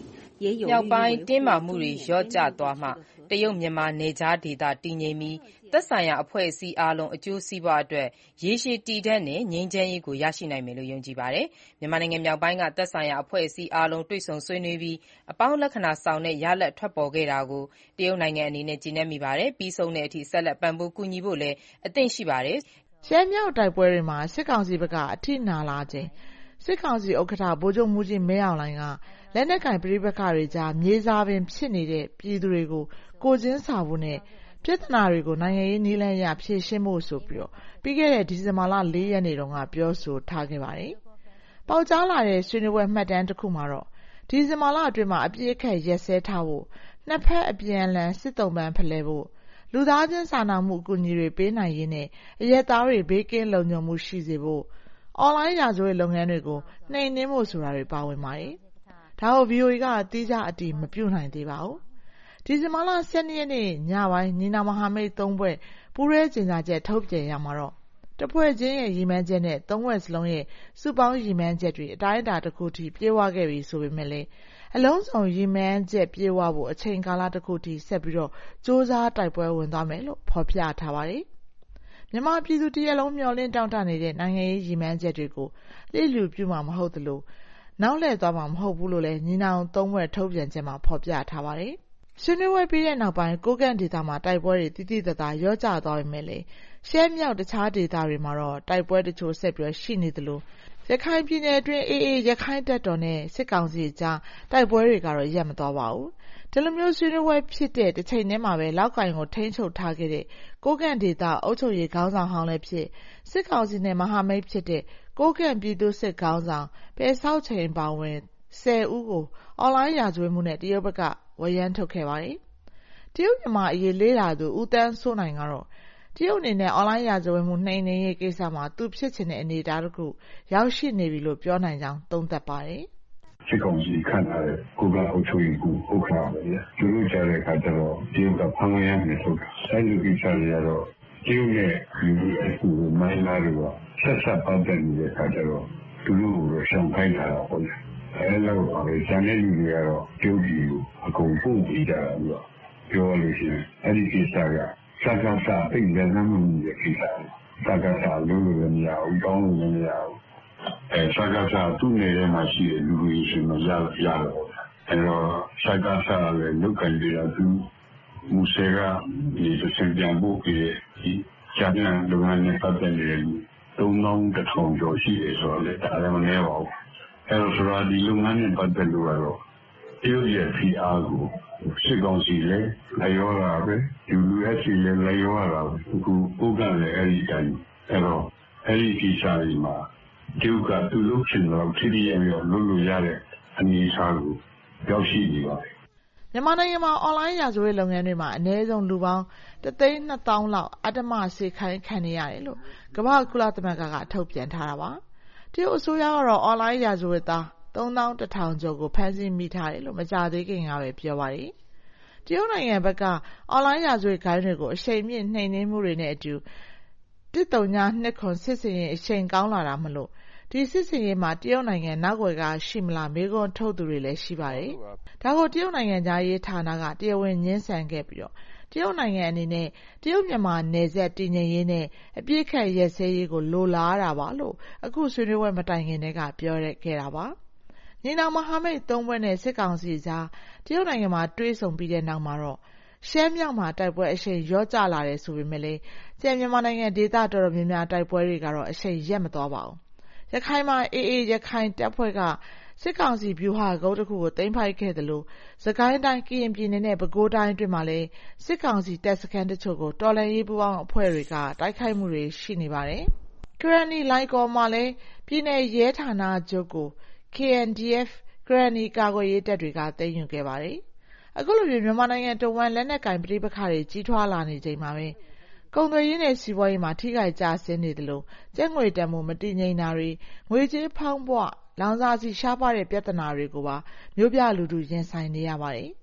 မြောက်ပိုင်းတင်းမာမှုတွေလျော့ကျသွားမှတရုတ်မြန်မာနယ်ခြားဒေသတည်ငြိမ်ပြီးသက်ဆိုင်ရာအဖွဲ့အစည်းအားလုံးအကျိုးစီးပွားအတွက်ရေရှည်တည်တံ့တဲ့ငြိမ်းချမ်းရေးကိုရရှိနိုင်မယ်လို့ယုံကြည်ပါတယ်။မြန်မာနိုင်ငံမြောက်ပိုင်းကသက်ဆိုင်ရာအဖွဲ့အစည်းအားလုံးတွေ့ဆုံဆွေးနွေးပြီးအပေါင်းလက္ခဏာဆောင်တဲ့ရလဒ်ထွက်ပေါ်ခဲ့တာကိုတရုတ်နိုင်ငံအနေနဲ့ကျေနပ်မိပါတယ်။ပြီးဆုံးတဲ့အထိဆက်လက်ပံ့ပိုးကူညီဖို့လည်းအသင့်ရှိပါတယ်။ရှမ်းမြောက်တိုက်ပွဲတွေမှာစစ်ကောင်စီဘက်ကအထိနာလာချိန်စစ်ကောင်စီဥက္ကဋ္ဌဗိုလ်ချုပ်မှူးကြီးမင်းအောင်လှိုင်ကလက်နက်ကိုင်ပဋိပက္ခတွေကြားမြေစာပင်ဖြစ်နေတဲ့ပြည်သူတွေကိုကိုယ်ချင်းစာဖို့နဲ့ပြဿနာတွေကိုနိုင်ငံရေးနည်းလမ်းအရဖြေရှင်းဖို့ဆိုပြီးပြီးခဲ့တဲ့ဒီဇင်ဘာလလေးရက်နေ့တုန်းကပြောဆိုထားခဲ့ပါတယ်။ပေါက်ကြားလာတဲ့ဆွေးနွေးပွဲမှတ်တမ်းတစ်ခုမှာတော့ဒီဇင်ဘာလအတွင်းမှာအပြည့်အခက်ရက်စဲထားဖို့နှစ်ဖက်အပြန်အလှန်စစ်တုံးပန်းဖလှယ်ဖို့လူသားချင်းစာနာမှုအကူအညီတွေပေးနိုင်ရေးနဲ့အရက်သားတွေဘေးကင်းလုံခြုံမှုရှိစေဖို့အွန်လိုင်းရာဇဝတ်လုပ်ငန်းတွေကိုနှိမ်နင်းဖို့ဆိုတာတွေပါဝင်ပါတယ်။ဒါကို ဗီအိုအေ ကသီးခြားအတည်မပြုနိုင်သေးပါဘူး။ဒီဇင်ဘာလ၁၂ရက်နေ့ညပိုင်းညီနောင်မဟာမိတ်သုံးဖွဲ့ပူးတွဲကြေညာချက်ထုတ်ပြန်ရမှာတော့တစ်ဖွဲ့ချင်းရဲ့ရည်မှန်းချက်နဲ့သုံးဖွဲ့စလုံးရဲ့စုပေါင်းရည်မှန်းချက်တွေအတိုင်းအတာတစ်ခုထိပြေဝခဲ့ပြီဆိုပေမဲ့လည်းအလုံးစုံရည်မှန်းချက်ပြေဝဖို့အချိန်ကာလတစ်ခုထိဆက်ပြီးတော့စ조사တိုက်ပွဲဝင်သွားမယ်လို့ဖော်ပြထားပါတယ်။မြန်မာပြည်သူတရက်လုံးမျှော်လင့်တောင့်တနေတဲ့နိုင်ငံရေးရည်မှန်းချက်တွေကိုလျစ်လျူပြုမှာမဟုတ်သလိုနောက်လှည့်သွားမှာမဟုတ်ဘူးလို့လည်းညီနောင်သုံးဖွဲ့ထုတ်ပြန်ချက်မှာဖော်ပြထားပါတယ်။ဆွေးနွေးပွဲပြီးတဲ့နောက်ပိုင်းကိုကန့်ဒေသမှာတိုက်ပွဲတွေတိတိတသာရောကျသွားပေမဲ့လည်းရှမ်းမြောက်တခြားဒေသတွေမှာတော့တိုက်ပွဲတချို့ဆက်ပြီးရှိနေသလိုရခိုင်ပြည်နယ်အတွင်းအေးအေးရခိုင်တပ်တော်နဲ့စစ်ကောင်စီကြားတိုက်ပွဲတွေကတော့ရပ်မသွားပါဘူး။ဒီလိုမျိုးဆွေးနွေးပွဲဖြစ်တဲ့တစ်ချိန်တည်းမှာပဲလောက်ကင်ကိုထိန်းချုပ်ထားခဲ့တဲ့ကိုကန့်ဒေသအုပ်ချုပ်ရေးခေါင်းဆောင်ဟောင်းလည်းဖြစ်စစ်ကောင်စီနဲ့မဟာမိတ်ဖြစ်တဲ့ကိုကန့်ပြည်သူ့စစ်ခေါင်းဆောင်ပယ်ဆောက်ချိန်ပါဝင်ဆယ်ဦးကိုအွန်လိုင်းရာဇဝတ်မှုနဲ့တရုတ်ဘက်ကဝရမ်းထုတ်ခဲ့ပါတယ်။တရုတ်မြန်မာအရေးလေးလာသူဦးတန်းစိုးနိုင်ကတော့တရုတ်အနေနဲ့အွန်လိုင်းရာဇဝတ်မှုနှိမ်နင်းရေးကိစ္စမှာသူဖြစ်ချင်တဲ့အနေအထားတစ်ခုရောက်ရှိနေပြီလို့ပြောနိုင်ကြောင်းသုံးသပ်ပါတယ်။စစ်ကောင်စီခန့်ထားတဲ့ကိုကအုပ်ချုပ်ရေးကိုဥက္ကဋ္ဌပဲလေ။သူတို့ကြားတဲ့အခါကျတော့တရုတ်ကဖမ်းရမယ်ဆိုတော့အဲ့ဒီကိစ္စတွေကတော့တရုတ်ရဲ့ဒီအခုမိုင်းလာတွေကဆက်ဆက်ပတ်သက်နေတဲ့အခါကျတော့သူတို့ကိုရှောင်ခိုင်းတာပေါ့လေ။အဲလောက်ပါပဲဂျန်တဲ့လူတွေကတော့တရုတ်ပြည်ကိုအကုန်ပို့ပြီးကြတာပြီးတော့ပြောလို့ရှိရင်အဲ့ဒီကိစ္စကစကားစားအိမ်လည်းမမှုရဲ့ကိစ္စစကားစားလို့လည်းမရဘူးတောင်းလို့လည်းမရဘူးအဲစကားစားသူ့နယ်ထဲမှာရှိတဲ့လူတွေရှင်မရရတော့အဲတော့စကားစားလည်းလုတ်ကန်ကြတာသူမူစေကဒီစင်ပြန်ဖို့ပြည့်ဒီဂျာပြန်လုပ်ငန်းနဲ့ပတ်သက်နေတဲ့သုံးသောင်းတစ်ထောင်ကျော်ရှိတယ်ဆိုတော့လည်းဒါလည်းမနည်းပါဘူးအဲတော့ဆိုတာဒီလုပ်ငန်းနဲ့ပတ်သက်လို့ကတော့တရုတ်ရဲ့ဖီအားကိုစစ်ကောင်စီလည်းလျောတာပဲ ယူ အက်ဖ် စီ လည်းလျောတာပဲအခုကိုကလည်းအဲ့ဒီတိုင်းအဲ့တော့အဲ့ဒီကိစ္စတွေမှာတရုတ်ကသူ့လုပ်ချင်တော့ထိထိရောက်ရောက်လုပ်လို့ရတဲ့အနေအထားကိုရောက်ရှိနေပါတယ်မြန်မာနိုင်ငံမှာအွန်လိုင်းရာဇဝတ်လုပ်ငန်းတွေမှာအနည်းဆုံးလူပေါင်းတစ်သိန်းနှစ်သောင်းလောက်အတ္တမစေခိုင်းခံနေရတယ်လို့ကမ္ဘာ့ကုလသမဂ္ဂကထုတ်ပြန်ထားတာပါတရုတ်အစိုးရကတော့အွန်လိုင်းရာဇဝတ်သားသုံးသောင်းတစ်ထောင်ကျော်ကိုဖမ်းဆီးမိထားတယ်လို့မကြာသေးခင်ကပဲပြောပါတယ်။တရုတ်နိုင်ငံဘက်ကအွန်လိုင်းရာဇဝတ်ဂိုဏ်းတွေကိုအရှိန်မြင့်နှိမ်နင်းမှုတွေနဲ့အတူတစ်တုံညာနှစ်ခွန်စစ်စင်ရင်အရှိန်ကောင်းလာတာမလို့ဒီစစ်စင်ရင်မှာတရုတ်နိုင်ငံနောက်ွယ်ကရှိမလားမေးခွန်းထုတ်သူတွေလည်းရှိပါတယ်။ဒါကိုတရုတ်နိုင်ငံသားရေးဌာနကတရားဝင်ညှင်းဆန်ခဲ့ပြီးတော့တရုတ်နိုင်ငံအနေနဲ့တရုတ်မြန်မာနယ်စပ်တည်ငြိမ်ရေးနဲ့အပြည့်ခက်ရဲစဲရေးကိုလိုလားတာပါလို့အခုဆွေးနွေးပွဲမတိုင်ခင်တည်းကပြောရခဲ့တာပါ။ညီနောင်မဟာမိတ်သုံးဖွဲ့နဲ့စစ်ကောင်စီကြားတရုတ်နိုင်ငံမှာတွဲဆုံပြီးတဲ့နောက်မှာတော့ရှမ်းမြောက်မှာတိုက်ပွဲအရှိန်ရောကျလာတယ်ဆိုပေမဲ့လည်းကျန်မြန်မာနိုင်ငံဒေသတော်တော်များများတိုက်ပွဲတွေကတော့အရှိန်ရက်မသွားပါဘူး။ရခိုင်မှာအေးအေးရခိုင်တပ်ဖွဲ့ကစစ်ကောင်စီဗျူဟာကုန်းတစ်ခုကိုသိမ်းပိုက်ခဲ့တယ်လို့စကိုင်းတိုင်းကရင်ပြည်နယ်နဲ့ပဲခူးတိုင်းအတွင်းမှာလည်းစစ်ကောင်စီတပ်စခန်းတချို့ကိုတော်လှန်ရေးပူးပေါင်းအဖွဲ့တွေကတိုက်ခိုက်မှုတွေရှိနေပါတယ်။ ကရန်နီလိုင်ကော်မှာလည်းပြည်နယ်ရဲဌာနချုပ်ကို ကေအန်ဒီအက်ဖ် ကရန်နီကာကွယ်ရေးတပ်တွေကသိမ်းယူခဲ့ပါတယ်။အခုလိုမြန်မာနိုင်ငံတဝန်းလက်နက်ကင်ပဋိပက္ခတွေကြီးထွားလာနေချိန်မှာပဲကုန်သွယ်ရေးနဲ့စီးပွားရေးမှာထိခိုက်ကျဆင်းနေတယ်လို့ကျပ်ငွေတန်ဖိုးမတည်ငြိမ်တာတွေငွေကြေးဖောင်းပွလောင်စာဆီရှားပါတဲ့ပြဿနာတွေကိုပါမြို့ပြလူထုရင်ဆိုင်နေရပါတယ်။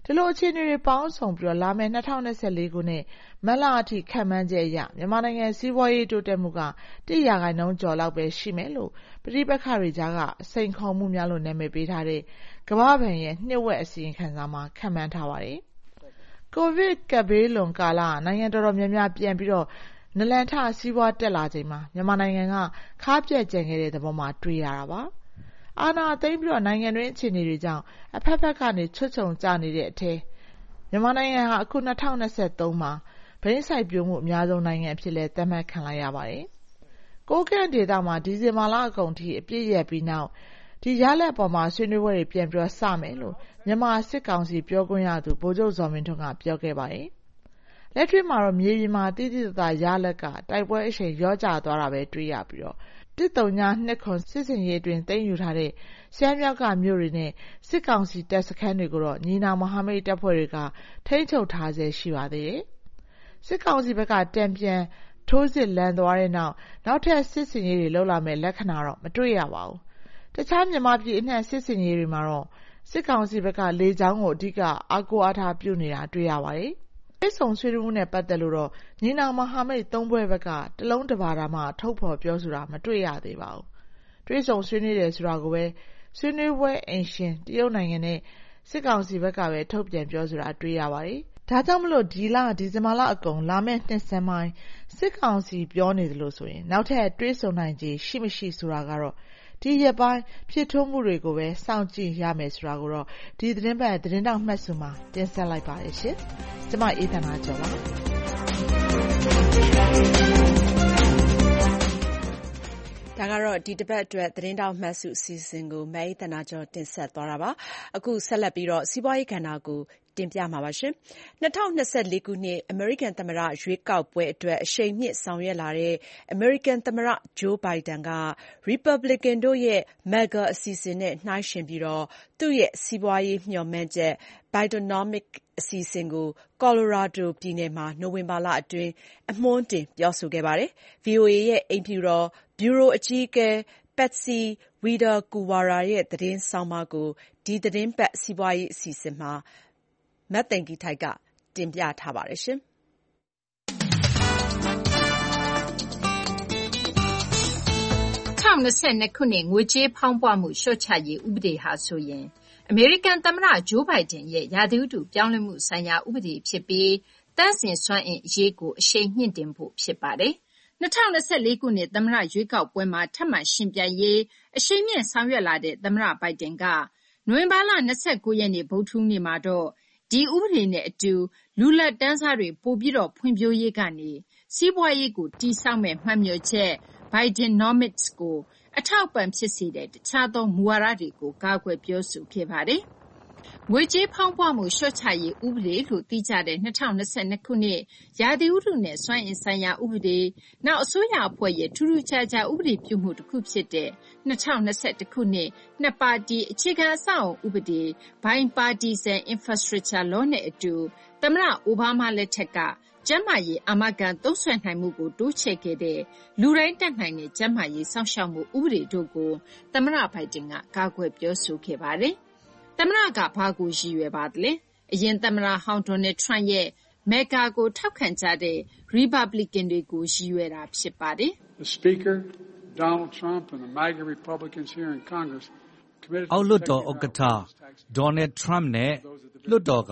ဒီလိုအခြေအနေတွေပေါင်းစုံပြီးတော့လာမယ့်၂၀၂၄ခုနှစ်မတ်လအထိခန့်မှန်းချက်အရမြန်မာနိုင်ငံစီးပွားရေးတိုးတက်မှုကတစ်ရာခိုင်နှုန်းကျော်လောက်ပဲရှိမယ်လို့ပဋိပက္ခတွေကြားကစိန်ခေါ်မှုများလို့နာမည်ပေးထားတဲ့ကမ္ဘာ့ဘဏ်ရဲ့နှစ်ဝက်အစီရင်ခံစာမှာခန့်မှန်းထားပါတယ်။ကိုဗစ်ကပ်ဘေးလွန်ကာလနိုင်ငံတော်တော်များများပြန်ပြီးတော့နလန်ထစီးပွားတက်လာချိန်မှာမြန်မာနိုင်ငံကခါးပြတ်ကျန်ခဲ့တဲ့သဘောမှာတွေ့ရတာပါ။အာဏာသိမ်းပြီးတော့နိုင်ငံတွင်းအခြေအနေတွေကြောင့်အဖက်ဖက်ကနေချွတ်ချုံကျနေတဲ့အထဲမြန်မာနိုင်ငံဟာအခု၂၀၂၃မှာဘိန်းစိုက်ပျိုးမှုအများဆုံးနိုင်ငံအဖြစ်လဲသတ်မှတ်ခံလိုက်ရပါတယ်။ကိုးကန့်ဒေသမှာဒီဇင်ဘာလအကုန်ထိအပြည့်ရက်ပြီးနောက်ဒီရလဒ်ပေါ်မှာဆွေးနွေးပွဲတွေပြန်ပြီးစမယ်လို့မြန်မာစစ်ကောင်စီပြောခွင့်ရသူဗိုလ်ချုပ်ဇော်မင်းထွန်းကပြောခဲ့ပါတယ်။လက်တွေ့မှာတော့မြေပြင်မှာတိတိကျကျရလဒ်ကတိုက်ပွဲအရှိန်ရောကျသွားတာပဲတွေ့ရပြီးတော့တစ်တုံညာနှစ်ခွန်စစ်စင်ရေးတွင်သိမ်းယူထားတဲ့ရှမ်းမြောက်ကမြို့တွေနဲ့စစ်ကောင်စီတပ်စခန်းတွေကိုတော့ညီနောင်မဟာမိတ်တပ်ဖွဲ့တွေကထိန်းချုပ်ထားဆဲရှိပါသေးတယ်။စစ်ကောင်စီဘက်ကတံပြန်ထိုးစစ်လန်သွားတဲ့နောက်နောက်ထပ်စစ်စင်ရေးတွေလှုပ်လာမဲ့လက္ခဏာတော့မတွေ့ရပါဘူး။တခြားမြန်မာပြည်အနှံ့စစ်စင်ရေးတွေမှာတော့စစ်ကောင်စီဘက်ကလေကြောင်းကိုအဓိကအားကိုးအားထားပြုနေတာတွေ့ရပါတယ်။ပြည်ဆုံဆွေးနွေးမှုနဲ့ပတ်သက်လို့တော့ညီနောင်မဟာမိတ်သုံးဖွဲ့ဘက်ကတလုံးတပါတာမှထုတ်ဖော်ပြောဆိုတာမတွေ့ရသေးပါဘူး။ပြည်ဆုံဆွေးနွေးတယ်ဆိုတာကိုပဲဆွေးနွေးပွဲအင်ရှင်တရုတ်နိုင်ငံနဲ့စစ်ကောင်စီဘက်ကပဲထုတ်ပြန်ပြောဆိုတာတွေ့ရပါတယ်။ဒါကြောင့်မလို့ဒီလဒီဇင်ဘာလအကုန်လာမယ့်နှစ်ဆန်းပိုင်းစစ်ကောင်စီပြောနေတယ်လို့ဆိုရင်နောက်ထပ်တွေးဆုံနိုင်ခြေရှိမရှိဆိုတာကတော့ဒီရက်ပိုင်းဖြစ်ထွန်းမှုတွေကိုပဲစောင့်ကြည့်ရမယ်ဆိုတာကိုတော့ဒီသတင်းပတ်သတင်းတောက်မှတ်စုမှာတင်ဆက်လိုက်ပါတယ်ရှင်။ကျွန်မအေးသနာကျော်ပါ။ဒါကတော့ဒီတစ်ပတ်အတွက်သတင်းတောက်မှတ်စုအစီအစဉ်ကိုမအေးသနာကျော်တင်ဆက်သွားတာပါ။အခုဆက်လက်ပြီးတော့စီးပွားရေးကဏ္ဍကိုတင်ပြမှာပါရှင်။၂၀၂၄ခုနှစ်အမေရိကန်သမ္မတရွေးကောက်ပွဲအတွက်အရှိန်မြင့်ဆောင်ရွက်လာတဲ့အမေရိကန်သမ္မတဂျိုးဘိုင်ဒန်ကရီပတ်ဘလစ်ကန်တို့ရဲ့ mega အစီအစဉ်နဲ့နှိုင်းယှဉ်ပြီးသူ့ရဲ့စီးပွားရေးမျှော်မှန်းချက် Bidenomics အစီအစဉ်ကိုကော်လိုရာဒိုပြည်နယ်မှာနိုဝင်ဘာလအတွင်းအမွှမ်းတင်ပြောဆိုခဲ့ပါတယ်။ ဗွီအိုအေရဲ့အိမ်ဖြူတော်ဗျူရိုအကြီးအကဲ Patsy Widakuswara ရဲ့သတင်းဆောင်းပါးကိုဒီသတင်းပတ်စီးပွားရေးအစီအစဉ်မှာမသိင်္ဂီထိုက်ကတင်ပြထားပါတယ်။၂၀၂၂ခုနှစ်ငွေကြေးဖောင်းပွမှုလျှော့ချရေးဥပဒေဟာဆိုရင်အမေရိကန်သမ္မတဂျိုးဘိုင်ဒန်ရဲ့ရာသီဥတုပြောင်းလဲမှုဆိုင်ရာဥပဒေဖြစ်ပြီးသန့်စင်စွမ်းအင်အရေးကိုအရှိန်မြှင့်တင်ဖို့ဖြစ်ပါတယ်။၂၀၂၄ခုနှစ်သမ္မတရွေးကောက်ပွဲမှာထပ်မံယှဉ်ပြိုင်ရေးအရှိန်မြင့်ဆောင်ရွက်လာတဲ့သမ္မတဘိုင်ဒန်ကနိုဝင်ဘာလ၂၉ရက်နေ့ဗုဒ္ဓဟူးနေ့မှာတော့ဒီဥပဒေနဲ့အတူလူလတ်တန်းစားတွေပိုပြီးတော့ဖွံ့ဖြိုးရေးကနေစီးပွားရေးကိုတည်ဆောက်မဲ့မှတ်မြော်ချက် Bidenomics ကိုအထောက်အပံ့ဖြစ်စေတဲ့တခြားသောမူဝါဒတွေကိုကာကွယ်ပြောဆိုခဲ့ပါတယ်။ငွေကြေးဖောင်းပွမှုလျှော့ချရေးဥပဒေလို့သိကြတဲ့၂၀၂၂ခုနှစ်ရာသီဥတုနဲ့စွမ်းအင်ဆိုင်ရာဥပဒေနောက်အစိုးရအဖွဲ့ရဲ့ထူးထူးခြားခြားဥပဒေပြုမှုတစ်ခုဖြစ်တဲ့၂၀၂၁ခုနှစ်နှစ်ပါတီအခြေခံအဆောက်အအုံဥပဒေ Bipartisan Infrastructure Law နဲ့အတူသမ္မတအိုဘားမားလက်ထက်ကကျန်းမာရေးအာမခံသုံးစွဲနိုင်မှုကိုတိုးချဲ့ခဲ့တဲ့လူတိုင်းတက်နိုင်တဲ့ကျန်းမာရေးစောင့်ရှောက်မှုဥပဒေတို့ကိုသမ္မတဘိုင်ဒန်ကကာကွယ်ပြောဆိုခဲ့ပါတယ်။သမ္မတကဘာကိုရည်ရွယ်ပါသလဲ။အရင်သမ္မတဟောင်းဒေါ်နယ်ထရန့်ရဲ့ mega ကိုထောက်ခံကြတဲ့ Republican တွေကိုရည်ရွယ်တာဖြစ်ပါတယ်။ The Speaker, Donald Trump and the MAGA Republicans here in Congress committed အောက်လွှတ်တော်ဥက္ကဋ္ဌဒေါ်နယ်ထရမ့်နဲ့လွှတ်တော်က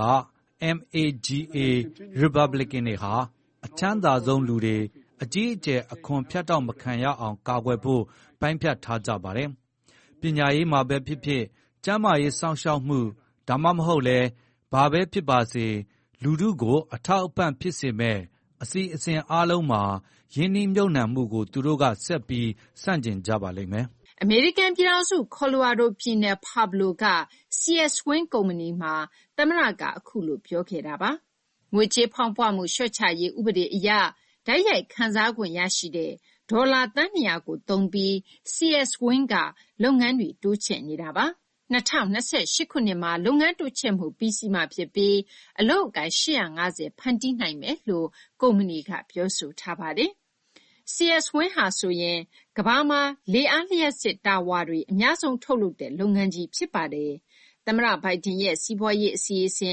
MAGA Republican တွေဟာအချမ်းသာဆုံးလူတွေအကြီးအကျယ်အခွန်ဖြတ်တောက်မခံရအောင်ကာကွယ်ဖို့ပိုင်းဖြတ်ထားကြပါတယ်။ပညာရေးမှာပဲဖြစ်ဖြစ်ကျန်းမာရေးစောင့်ရှောက်မှုဒါမှမဟုတ်လဲဘာပဲဖြစ်ပါစေလူထုကိုအထောက်အပံ့ဖြစ်စေမဲ့အစီအစဉ်အားလုံးမှာယင်းနှိမ့်မြုပ်နှံမှုကိုသူတို့ကဆက်ပြီးစန့်ကျင်ကြပါလိမ့်မယ်။အမေရိကန်ပြည်ထောင်စုကော်လိုရာဒိုပြည်နယ်ပါဘလိုက စီ အက်စ် Wind ကုမ္ပဏီမှာသမ္မတကအခုလိုပြောခဲ့တာပါ။ငွေကြေးဖောင်းပွမှုလျှော့ချရေးဥပဒေအရဓာတ်ရိုက်ခံစား권ရရှိတဲ့ဒေါ်လာသန်း၂၀၀ကိုသုံးပြီး စီ အက်စ် Wind ကလုပ်ငန်းတွေတိုးချဲ့နေတာပါ။၂၀၂၈ခုနှစ်မှာလုပ်ငန်းတိုးချဲ့မှုပြီးစီးမှာဖြစ်ပြီးအလုပ်အကိုင်၈၅၀ဖန်တီးနိုင်မယ်လို့ကုမ္ပဏီကပြောဆိုထားပါတယ်။ စီ အက်စ် Wind ဟာဆိုရင်ကမ္ဘာမှာလေအားလျှပ်စစ်တာဝါတွေအများဆုံးထုတ်လုပ်တဲ့လုပ်ငန်းကြီးဖြစ်ပါတယ်။သမ္မတဘိုင်ဒန်ရဲ့စီးပွားရေးအစီအစဉ်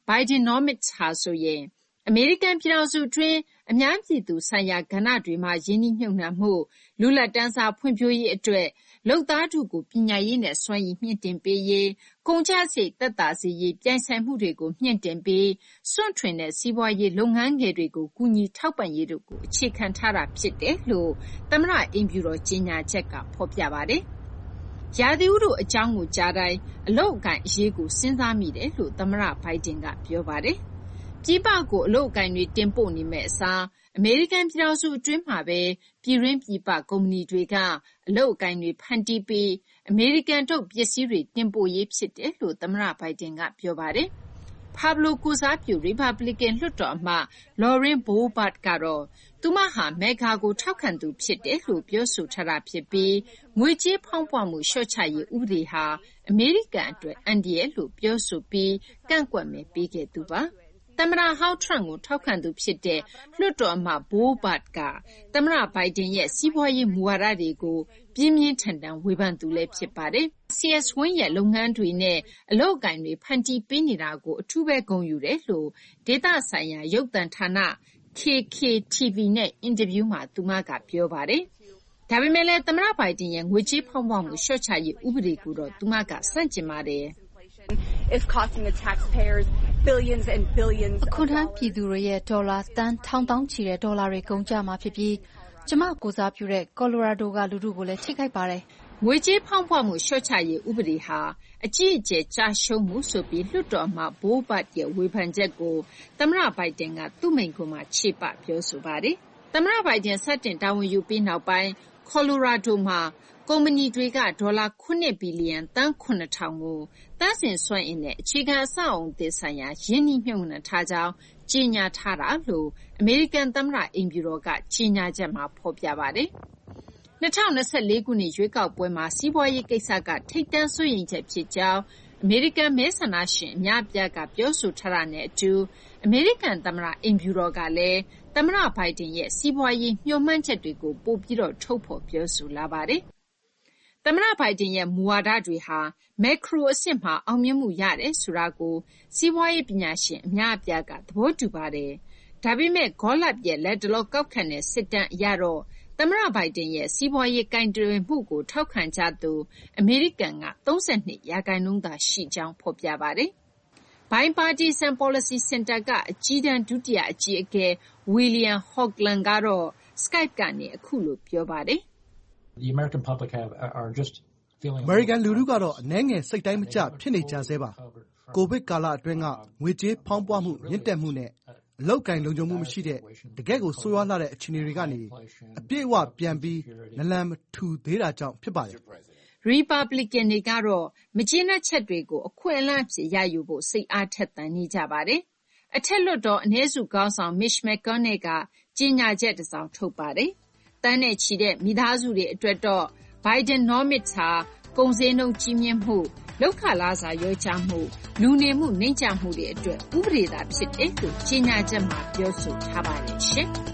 ဘိုင်ဒင်နော်မစ်ဟာဆိုရင်အမေရိကန်ပြည်ထောင်စုတွင်အများပြည်သူဆိုင်ရာကဏ္ဍတွေမှာယင်းနှိမ့်ညွှန်နှံမှုလူလက်တန်းစားဖွံ့ဖြိုးရေးအတွက်လုပ်သားထုကိုပညာရေးနဲ့စွမ်းရည်မြင့်တင်ပေးရေးကုန်ကျစရိတ်သက်သာစေရေးပြိုင်ဆိုင်မှုတွေကိုမြင့်တင်ပြီးစွန့်ထွင်တဲ့စီးပွားရေးလုပ်ငန်းငယ်တွေကိုကူညီထောက်ပံ့ရေးတို့ကိုအခြေခံထားတာဖြစ်တယ်လို့သမ္မတအိမ်ဖြူတော်ကြေညာချက်ကဖော်ပြပါတယ်။ရာသီဥတုအကြောင်းကိုကြားတိုင်းအလုပ်အကန့်အရေးကိုစဉ်းစားမိတယ်လို့သမ္မတဘိုင်ဒင်ကပြောပါတယ်။ပြည်ပကိုအလုပ်အကန့်တွေတင်ပို့နေမဲ့အစားအမေရိကန်ပြည်ထောင်စုအတွင်းမှာပဲပြည်ရင်းပြည်ပကုမ္ပဏီတွေကအလုပ်အကန့်တွေဖန်တီးပြီးအမေရိကန်ထုတ်ပစ္စည်းတွေတင်ပို့ရေးဖြစ်တယ်လို့သမ္မတဘိုင်ဒင်ကပြောပါတယ်။ဖာဘလိုကိုစားပြုရီပတ်ဘလစ်ကန်လွှတ်တော်အမတ်လော်ရင်ဘိုးဘတ်ကတော့သူမဟာမက်ဂါကိုထောက်ခံသူဖြစ်တယ်လို့ပြောဆိုထားတာဖြစ်ပြီးငွေကြေးဖောင်းပွမှုလျှော့ချရေးဥပဒေဟာအမေရိကန်အတွက်အန္တရာယ်လို့ပြောဆိုပြီးကန့်ကွက်မယ်ပေးခဲ့သူပါ။သမ္မတဟောင်းထရန့်ကိုထောက်ခံသူဖြစ်တဲ့လွှတ်တော်အမတ်ဘိုးဘတ်ကသမ္မတဘိုင်ဒင်ရဲ့စီးပွားရေးမူဝါဒတွေကိုပြင်းပြင်းထန်ထန်ဝေဖန်သူလည်းဖြစ်ပါတယ်။စီ အက်စ် Wing ရဲ့လုပ်ငန်းတွေနဲ့အလုပ်အကန့်တွေဖန်တီးပေးနေတာကိုအထူးပဲဂုဏ်ယူတယ်လို့ဒေသဆိုင်ရာရုပ်သံဌာန ကေ ကေ တီ ဗီ နဲ့အင်တာဗျူးမှာသူမကပြောပါတယ်။ဒါပေမဲ့လည်းသမ္မတဘိုင်ဒင်ရဲ့ငွေကြေးဖောင်းပွမှုလျှော့ချရေးဥပဒေကိုတော့သူမကဆန့်ကျင်ပါတယ်။ is costing the taxpayers billions and billions အခုထမ်းပြည်သူတွေရဲ့ဒေါ်လာတန်းထောင်တောင်းချီတဲ့ဒေါ်လာတွေကုန်ကျမှာဖြစ်ပြီးကျမကိုစားပြုတဲ့ကော်လိုရာဒိုကလူထုကိုလည်းထိခိုက်ပါတယ်ငွေကြေးဖောင်းပွမှုလျှော့ချရေးဥပဒေဟာအကြီးအကျယ်ကြာရှုံးမှုဆိုပြီးလွှတ်တော်မှာဘိုးဘတ်ရဲ့ဝေဖန်ချက်ကိုသမ္မတဘိုင်ဒင်ကသူ့မိန့်ခွန်းမှာခြေပပြောဆိုပါတယ်သမ္မတဘိုင်ဒင်စတင်တာဝန်ယူပြီးနောက်ပိုင်းကော်လိုရာဒိုမှာကုမ္ပဏီတွေကဒေါ်လာခုနှစ်ဘီလီယံတန်းခုနှစ်ထောင်ကိုတန်းစင်စွမ်းအင်နဲ့အခြေခံအဆောက်အုံသစ်ဆိုင်ရာရင်းနှီးမြှုပ်နှံထားကြောင်းကြေညာထားတာလို့အမေရိကန်သမ္မတအိမ်ဖြူတော်ကကြေညာချက်မှာဖော်ပြပါတယ်။၂၀၂၄ခုနှစ်ရွေးကောက်ပွဲမှာစီးပွားရေးကိစ္စကထိပ်တန်းစိုးရိမ်ချက်ဖြစ်ကြောင်းအမေရိကန်မဲဆန္ဒရှင်အများအပြားကပြောဆိုထားတာနဲ့အတူအမေရိကန်သမ္မတအိမ်ဖြူတော်ကလည်းသမ္မတဘိုင်ဒင်ရဲ့စီးပွားရေးမျှော်မှန်းချက်တွေကိုပိုပြီးတော့ထုတ်ဖော်ပြောဆိုလာပါတယ်။သမ္မတဘိုင်ဒင်ရဲ့မူဝါဒတွေဟာမက်ခရိုအဆင့်မှာအောင်မြင်မှုရတယ်ဆိုတာကိုစီးပွားရေးပညာရှင်အများအပြားကသဘောတူပါတယ်။ဒါပေမဲ့ဂေါ်လပ်ရဲ့လက်တလောကောက်ခံတဲ့စစ်တမ်းအရတော့သမ္မတဘိုင်ဒင်ရဲ့စီးပွားရေးကိုင်တွယ်မှုကိုထောက်ခံကြသူအမေရိကန်ကသုံး၂ရာခိုင်နှုန်းသာရှိကြောင်းဖော်ပြပါတယ်။ Bipartisan Policy Center ကအကြီးတန်းဒုတိယအကြီးအကဲ William Hoagland ကတော့ Skype ကနေအခုလိုပြောပါတယ်။ The American public have are just feeling American လူထုကတော့အနည်းငယ်စိတ်တိုင်းမကျဖြစ်နေကြဆဲပါ။ကိုဗစ်ကာလအတွင်းကငွေကြေးဖောင်းပွမှုမြင့်တက်မှုနဲ့အလောက်ကိုင်းလုံခြုံမှုမရှိတဲ့တကယ့်ကိုဆိုးရွားလာတဲ့အခြေအနေတွေကနေအပြည့်အဝပြန်ပြီးနလန်မထူသေးတာကြောင့်ဖြစ်ပါတယ်။ Republican တွေကတော့မကျေနပ်ချက်တွေကိုအခွင့်အလမ်းဖြစ်ရယူဖို့စိတ်အားထက်သန်နေကြပါတယ်။အထက်လွှတ်တော်အနည်းစုခေါင်းဆောင် Mitch McConnell ကကြေညာချက်တစ်စောင်ထုတ်ပါတယ်။တန်းနဲ့ချီတဲ့မိသားစုတွေအတွက်တော့ Biden-Nomis ဟာကုန်ဈေးနှုန်းကြီးမြင့်မှုလုပ်ခလစာလျော့ကျမှုလူနေမှုနှိမ့်ကျမှုတွေအတွက်ဥပဒေသာဖြစ်တယ်လို့ကြေညာချက်မှာပြောဆိုထားပါတယ်ရှင်။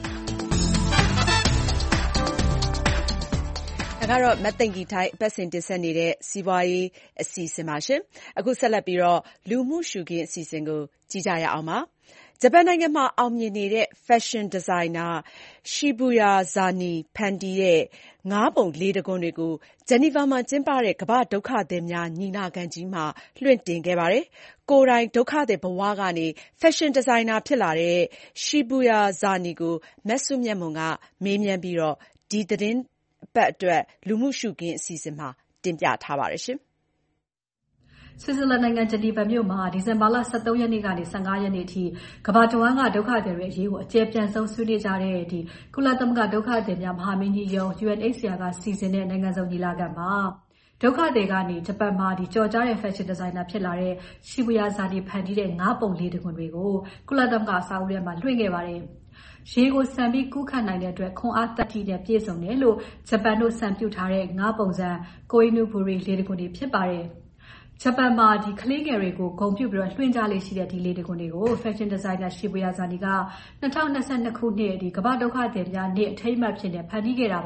ဒါကတော့မသိင်္ဂီထိုက်ပတ်စဉ်တင်ဆက်နေတဲ့စီးပွားရေးအစီအစဉ်ပါရှင်။အခုဆက်လက်ပြီးတော့လူမှုရှုခင်းအစီအစဉ်ကိုကြည့်ကြရအောင်ပါ။ဂျပန်နိုင်ငံမှာအောင်မြင်နေတဲ့ Fashion Designer Shibuya Zani ဖန်တီးတဲ့ငါးပုံလေးတကွန်းတွေကိုဂျနီဗာမှာကျင်းပတဲ့ကမ္ဘာ့ဒုက္ခသည်များညီလာခံကြီးမှာလွှင့်တင်ခဲ့ပါတယ်။ကိုယ်တိုင်ဒုက္ခသည်ဘဝကနေ Fashion Designer ဖြစ်လာတဲ့ Shibuya Zani ကိုမစုမြတ်မွန်ကမေးမြန်းပြီးတော့ဒီသတင်းပတ်အတွက်လူမှုရှုခင်းအစီအစဉ်မှာတင်ပြထားပါတယ်ရှင်။ဆွစ်ဇာလန်နိုင်ငံဂျနီဗာမြို့မှာဒီဇင်ဘာလ၁၃ရက်နေ့ကနေ၁၅ရက်နေ့အထိကမ္ဘာတဝန်းကဒုက္ခသည်တွေအရေးကိုအကျယ်ပြန့်ဆုံးဆွေးနွေးကြတဲ့ဒီကုလသမဂ္ဂဒုက္ခသည်များမဟာမင်းကြီးရုံး U N H C R ကစီစဉ်တဲ့နိုင်ငံစုံညီလာခံမှာဒုက္ခသည်ကနေဂျပန်မှာဒီကြော်ကြားတဲ့ fashion designer ဖြစ်လာတဲ့ Shibuya Zani ဖန်တီးတဲ့ငါးပုံလေးတကွန်းတွေကိုကုလသမဂ္ဂအဆောက်အဦထဲမှာလွှင့်ခဲ့ပါတယ်။ရေကိုစံပြီးကူးခတ်နိုင်တဲ့အတွက်ခွန်အားသတ္တိနဲ့ပြည့်စုံတယ်လို့ဂျပန်တို့စံပြုထားတဲ့ငါးပုံစံ Koinuburi လေးတကွန်းတွေဖြစ်ပါတယ်။ဂျပန်မှာဒီကလေးငယ်တွေကိုဂုဏ်ပြုပြီးတော့လွှင့်ကြလေးရှိတဲ့ဒီလေးတကွန်းတွေကို fashion designer Shibuya Zani က၂၀၂၂ခုနှစ်ဒီကမ္ဘာဒုက္ခသည်များနေ့အထိမ်းအမှတ်ဖြစ်နေဖန်တီးခဲ့တာပါ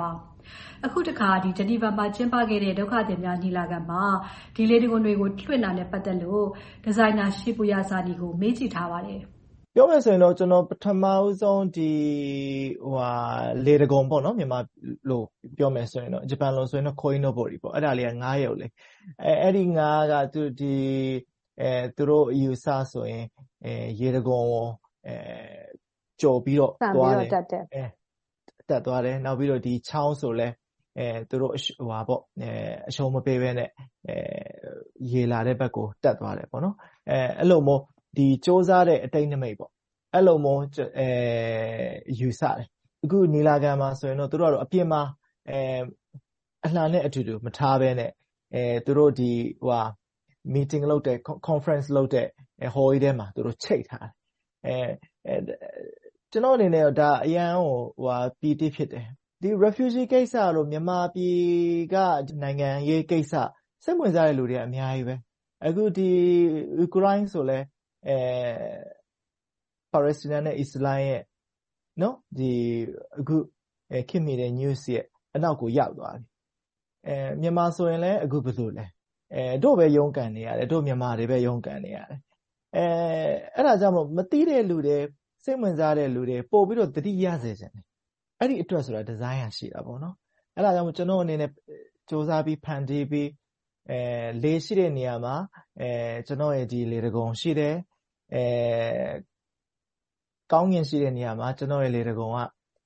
အခုတခါဒီဂျနီဗာမှာကျင်းပခဲ့တဲ့ဒုက္ခသည်များညီလာခံမှာဒီလေတံခွန်တွေကိုလွှင့်တာနဲ့ပတ်သက်လို့ဒီဇိုင်နာရှိပူယာဇာနီကိုမေးကြည့်ထားပါတယ်။ပြောမယ်ဆိုရင်တော့ကျွန်တော်ပထမဆုံးဒီဟိုဟာလေတံခွန်ပေါ့နော်မြန်မာလို့ပြောမယ်ဆိုရင်တော့ဂျပန်လိုဆိုရင်တော့ Koinobori ပေါ့အဲ့ဒါလေးကငါးရုပ်လေအဲအဲ့ဒီငါးကသူဒီအဲသူတို့အယူဆဆိုရင်အဲရေတံခွန်ကိုအဲကြော်ပြီးတော့သွားတယ်အဲတက်သွားတယ်နောက်ပြီးတော့ဒီချောင်းဆိုလဲအဲသူတို့ဟိုဟာပေါ့အဲအရှုံးမပေးဘဲနဲ့အဲရေလာတဲ့ဘက်ကိုတက်သွားတယ်ပေါ့နော်အဲအဲ့လိုမျိုးဒီစ조사တဲ့အတိတ်နမိတ်ပေါ့အဲ့လိုမျိုးအဲယူဆတယ်အခုနီလာခံမှာဆိုရင်တော့သူတို့ကတော့အပြင်မှာအဲအလှန်နဲ့အတူတူမထားဘဲနဲ့အဲသူတို့ဒီဟိုဟာ meeting လုပ်တဲ့ conference လုပ်တဲ့ hall ထဲမှာသူတို့ချိတ်ထားတယ်အဲကျွန်တော်အနေနဲ့ဒါအရန်ဟိုဟိုဟာပီတိဖြစ်တယ်ဒီ refugee ကိစ္စတော့မြန်မာပြည်ကနိုင်ငံရေးကိစ္စစိတ်ဝင်စားတဲ့လူတွေအများကြီးပဲအခုဒီ Ukraine ဆိုလဲအဲ Palestine နဲ့ Israel ရဲ့နော်ဒီအခုခင်မိတဲ့ news ရဲ့အနောက်ကိုရောက်သွားပြီအဲမြန်မာဆိုရင်လည်းအခုဘယ်လိုလဲအဲတို့ပဲရုန်းကန်နေရတယ်တို့မြန်မာတွေပဲရုန်းကန်နေရတယ်အဲအဲ့ဒါကြောင့်မလို့မသိတဲ့လူတွေစိတ်ဝင်စားတဲ့လူတွေပို့ပြီးတော့တတိယစေချင်တယ်အဲ့ဒီအတွက်ဆိုတာဒီဇိုင်းရရှိတာပေါ့နော်အဲ့ဒါကြောင့်ကျွန်တော်အနေနဲ့စ조사ပြီးဖန်တီးပြီးအဲလေးရှိတဲ့နေရာမှာအဲကျွန်တော်ရဲ့ဒီလေတံခွန်ရှိတယ်အဲကောင်းငင်ရှိတဲ့နေရာမှာကျွန်တော်ရဲ့လေတံခွန်က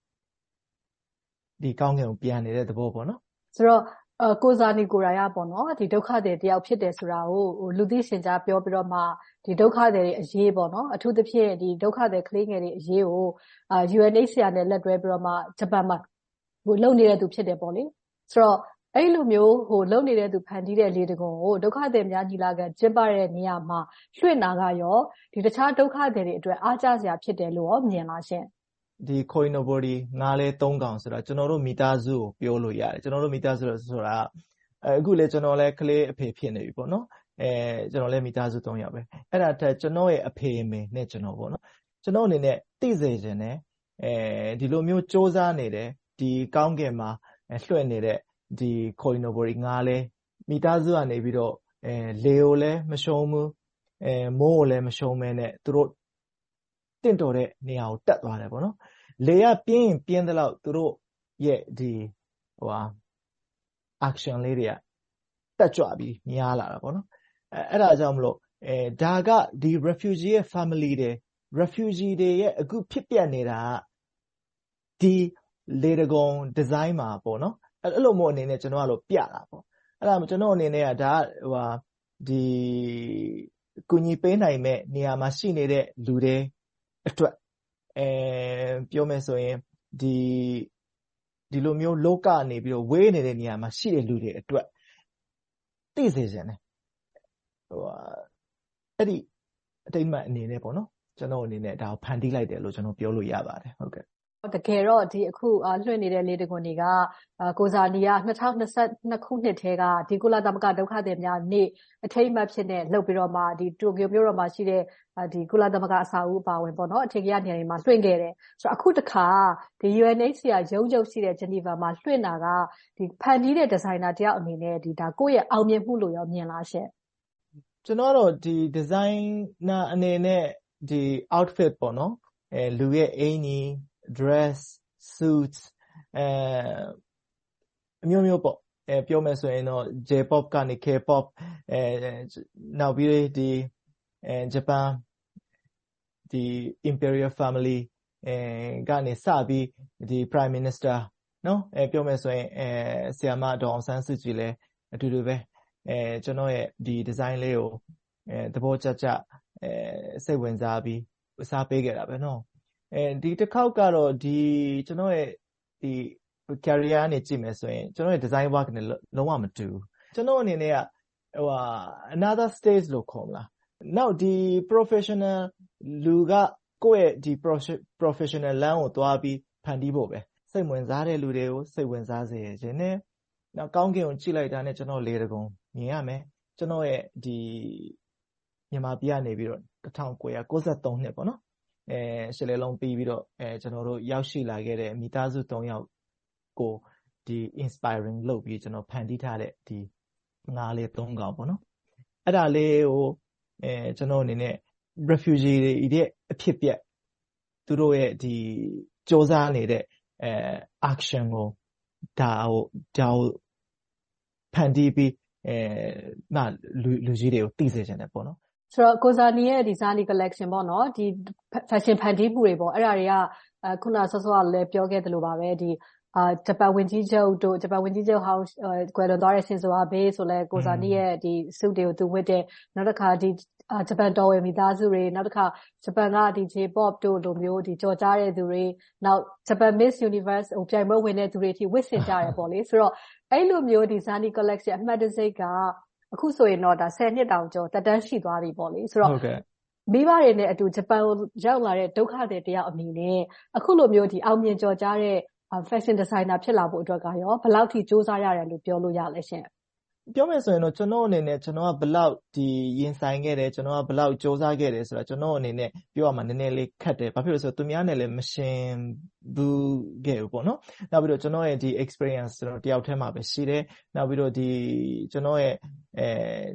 ဒီကောင်းငင်ကိုပြန်နေတဲ့သဘောပေါ့နော်ဆိုတော့အကိုဇာနီကိုရာရပေါ့နော်ဒီဒုက္ခတွေတယောက်ဖြစ်တယ်ဆိုတာကိုဟိုလူသိရှင်ကြားပြောပြီးတော့မှဒီဒုက္ခတွေအရေးပေါ့နော်အထူးသဖြင့်ဒီဒုက္ခတွေကလေးငယ်တွေအရေးကိုအာ U N H C R နဲ့လက်တွဲပြီးတော့မှဂျပန်မှာဟိုလုပ်နေတဲ့သူဖြစ်တယ်ပေါ့လေဆိုတော့အဲ့လိုမျိုးဟိုလုပ်နေတဲ့သူဖန်တီးတဲ့လေတံခွန်ကိုဒုက္ခတွေများညီလာခံကျင်းပတဲ့နေရာမှာလွှင့်တာကရောဒီတခြားဒုက္ခတွေတွေအတွက်အားကျစရာဖြစ်တယ်လို့ရောမြင်လားရှင်ဒီ Koinobori ငါးလဲသုံးကောင်ဆိုတာကျွန်တော်တို့မိသားစုကိုပြောလို့ရတယ်ကျွန်တော်တို့မိသားစုဆိုတာအခုလေကျွန်တော်လဲကလေးအဖေဖြစ်နေပြီပေါ့နော်အဲကျွန်တော်လဲမိသားစုသုံးယောက်ပဲအဲ့ဒါတက်ကျွန်တော်ရဲ့အဖေအမေနဲ့ကျွန်တော်ပေါ့နော်ကျွန်တော်အနေနဲ့သိစေခြင်းနဲ့အဲဒီလိုမျိုးစ조사နေတယ်ဒီကောင်းကင်မှာလွှင့်နေတဲ့ဒီ Koinobori ငါးလဲမိသားစုကနေပြီးတော့အဲလေကိုလဲမရှုံးဘူးအဲမိုးကိုလဲမရှုံးမဲနဲ့သူတို့တင့်တော်တဲ့နေရာကိုတက်သွားတယ်ပေါ့နော်လေကပြင်းရင်ပြင်းတဲ့လောက်သူတို့ရဲ့ဒီဟိုဟာ action လေးတွေကတက်ကြွပြီးများလာတာပေါ့နော်အဲအဲ့ဒါကြောင့်မလို့အဲဒါကဒီ refugee ရဲ့ family တွေ refugee တွေရဲ့အခုဖြစ်ပျက်နေတာဒီလေတံခွန် design မှာပေါ့နော်အဲ့လိုမျိုးအနေနဲ့ကျွန်တော်ကလို့ပြတာပေါ့အဲ့ဒါကျွန်တော်အနေနဲ့ကဒါဟိုဟာဒီကုညီပေးနိုင်မဲ့နေရာမှာရှိနေတဲ့လူတွေအတွက်အဲပြောမယ်ဆိုရင်ဒီဒီလိုမျိုးလောကနေပြီးတော့ဝေးနေတဲ့နေရာမှာရှိတဲ့လူတွေအတွက်သိစေချင်တယ်ဟိုအဲ့ဒီအတိတ်မှအနေနဲ့ပေါ့နော်ကျွန်တော်အနေနဲ့ဒါကိုဖန်တီးလိုက်တယ်လို့ကျွန်တော်ပြောလို့ရပါတယ်ဟုတ်ကဲ့တကယ်တော့ဒီအခုလွှင့်နေတဲ့လေတံခွန်တွေကကိုဇာနီက၂၀၂၂ခုနှစ်ထဲကဒီကုလသမဂ္ဂဒုက္ခသည်များနေ့အထိမ်းအမှတ်ဖြစ်နေလုပ်ပြီးတော့မှဒီတိုကျိုမြို့တော်မှာရှိတဲ့ဒီကုလသမဂ္ဂအဆောက်အဦအပါဝင်ပေါ့နော်အထင်ကြီးနေရာတွေမှာလွှင့်ခဲ့တယ်ဆိုတော့အခုတခါဒီ U N H C R ရုံးချုပ်ရှိတဲ့ဂျနီဗာမှာလွှင့်တာကဒီဖန်တီးတဲ့ဒီဇိုင်နာတယောက်အနေနဲ့ဒီဒါကိုယ့်ရဲ့အောင်မြင်မှုလို့ရောမြင်လားရှင့်ကျွန်တော်တို့ဒီဒီဇိုင်နာအနေနဲ့ဒီ outfit ပေါ့နော်အဲလူရဲ့အင်ကြီးdress suits အဲအမျိုးမျိုးပေါ့အဲပြောမယ်ဆိုရင်တော့ J-pop ကနေ K-pop အဲနောက်ပြီးဒီအဲဂျပန်ဒီ Imperial Family အဲကနေစပြီးဒီ Prime Minister နော်အဲပြောမယ်ဆိုရင်အဲဆရာမဒေါ်အောင်ဆန်းစုကြည်လည်းအတူတူပဲအဲကျွန်တော်ရဲ့ဒီ design လေးကိုအဲသဘောကျကျအဲစိတ်ဝင်စားပြီးစားပေးခဲ့တာပဲနော်အဲဒီတစ်ခေါက်ကတော့ဒီကျွန်တော်ရဲ့ဒီ career နဲ့ကြည့်မယ်ဆိုရင်ကျွန်တော်ရဲ့ design work နဲ့လုံးဝမတူဘူးကျွန်တော်အနေနဲ့ကဟိုဟာ another stage လို့ခေါ်မလားနောက်ဒီ professional လူကကိုယ့်ရဲ့ဒီ professional လမ်းကိုသွားပြီးဖန်တီးဖို့ပဲစိတ်ဝင်စားတဲ့လူတွေကိုစိတ်ဝင်စားစေခြင်းနဲ့နောက်ကောင်းကင်ကိုကြည့်လိုက်တာနဲ့ကျွန်တော်လေတံခွန်မြင်ရမယ်ကျွန်တော်ရဲ့ဒီမြန်မာပြည်ကနေပြီးတော့၁၉၉၃နှစ်ပေါ့နော်အဲရှစ်လေးလုံးပြီးပြီးတော့အဲကျွန်တော်တို့ရောက်ရှိလာခဲ့တဲ့မိသားစု၃ယောက်ကိုဒီ inspiring လုပ်ပြီးကျွန်တော်ဖန်တီးထားတဲ့ဒီငါးလေးသုံးကောင်ပေါ့နော်အဲ့ဒါလေးကိုအဲကျွန်တော်အနေနဲ့ refugee တွေရဲ့အဖြစ်ပြက်သူတို့ရဲ့ဒီစ조사နေတဲ့အဲ action ကိုဒါဟိုဒါဟိုဖန်တီးပြီးအဲနာလူလူကြီးတွေကိုသိစေချင်တယ်ပေါ့နော်ဆိုတော့ကိုဇာနီရဲ့ဒီဇာနီ collection ပေါ့နော်ဒီ fashion ဖန်တီးမှုတွေပေါ့အဲ့ဒါတွေကခုနဆောစောကလည်းပြောခဲ့သလိုပါပဲဒီအာဂျပန်ဝင်ကြီးချုပ်တို့ဂျပန်ဝင်ကြီးချုပ်ဟောင်းကွယ်လွန်သွားတဲ့ဆင်ဆိုအဘေးဆိုလဲကိုဇာနီရဲ့ဒီစုတွေကိုသူဝတ်တဲ့နောက်တစ်ခါဒီဂျပန်တော်ဝင်မိသားစုတွေနောက်တစ်ခါဂျပန်ကဒီ J-pop တို့လိုမျိုးဒီကြော်ကြားတဲ့သူတွေနောက်ဂျပန် Miss Universe ဟိုပြိုင်ပွဲဝင်တဲ့သူတွေအထိဝတ်ဆင်ကြရပေါ့လေဆိုတော့အဲ့လိုမျိုးဒီဇာနီ collection အမှတ်တစိတ်ကအခုဆိုရင်တော့ဒါဆယ်နှစ်တောင်ကျော်တက်တန်းရှိသွားပြီပေါ့လေဆိုတော့မိဘတွေနဲ့အတူဂျပန်ကိုရောက်လာတဲ့ဒုက္ခသည်တယောက်အနေနဲ့အခုလိုမျိုးဒီအောင်မြင်ကြော်ကြားတဲ့ fashion designer ဖြစ်လာဖို့အတွက်ကရောဘယ်လောက်ထိစူးစမ်းရတယ်လို့ပြောလို့ရလဲရှင်ပြောမယ်ဆိုရင်တော့ကျွန်တော်အနေနဲ့ကျွန်တော်ကဘယ်လောက်ဒီရင်ဆိုင်ခဲ့တယ်ကျွန်တော်ကဘယ်လောက်စူးစမ်းခဲ့တယ်ဆိုတာကျွန်တော်အနေနဲ့ပြောရမှာနည်းနည်းလေးခက်တယ်ဘာဖြစ်လို့လဲဆိုတော့သူများနဲ့လည်းမရှင်ဘူးခဲ့ဘူးပေါ့နော်နောက်ပြီးတော့ကျွန်တော်ရဲ့ဒီ experience ကျွန်တော်တယောက်တည်းမှာပဲရှိတယ်နောက်ပြီးတော့ဒီကျွန်တော်ရဲ့အဲ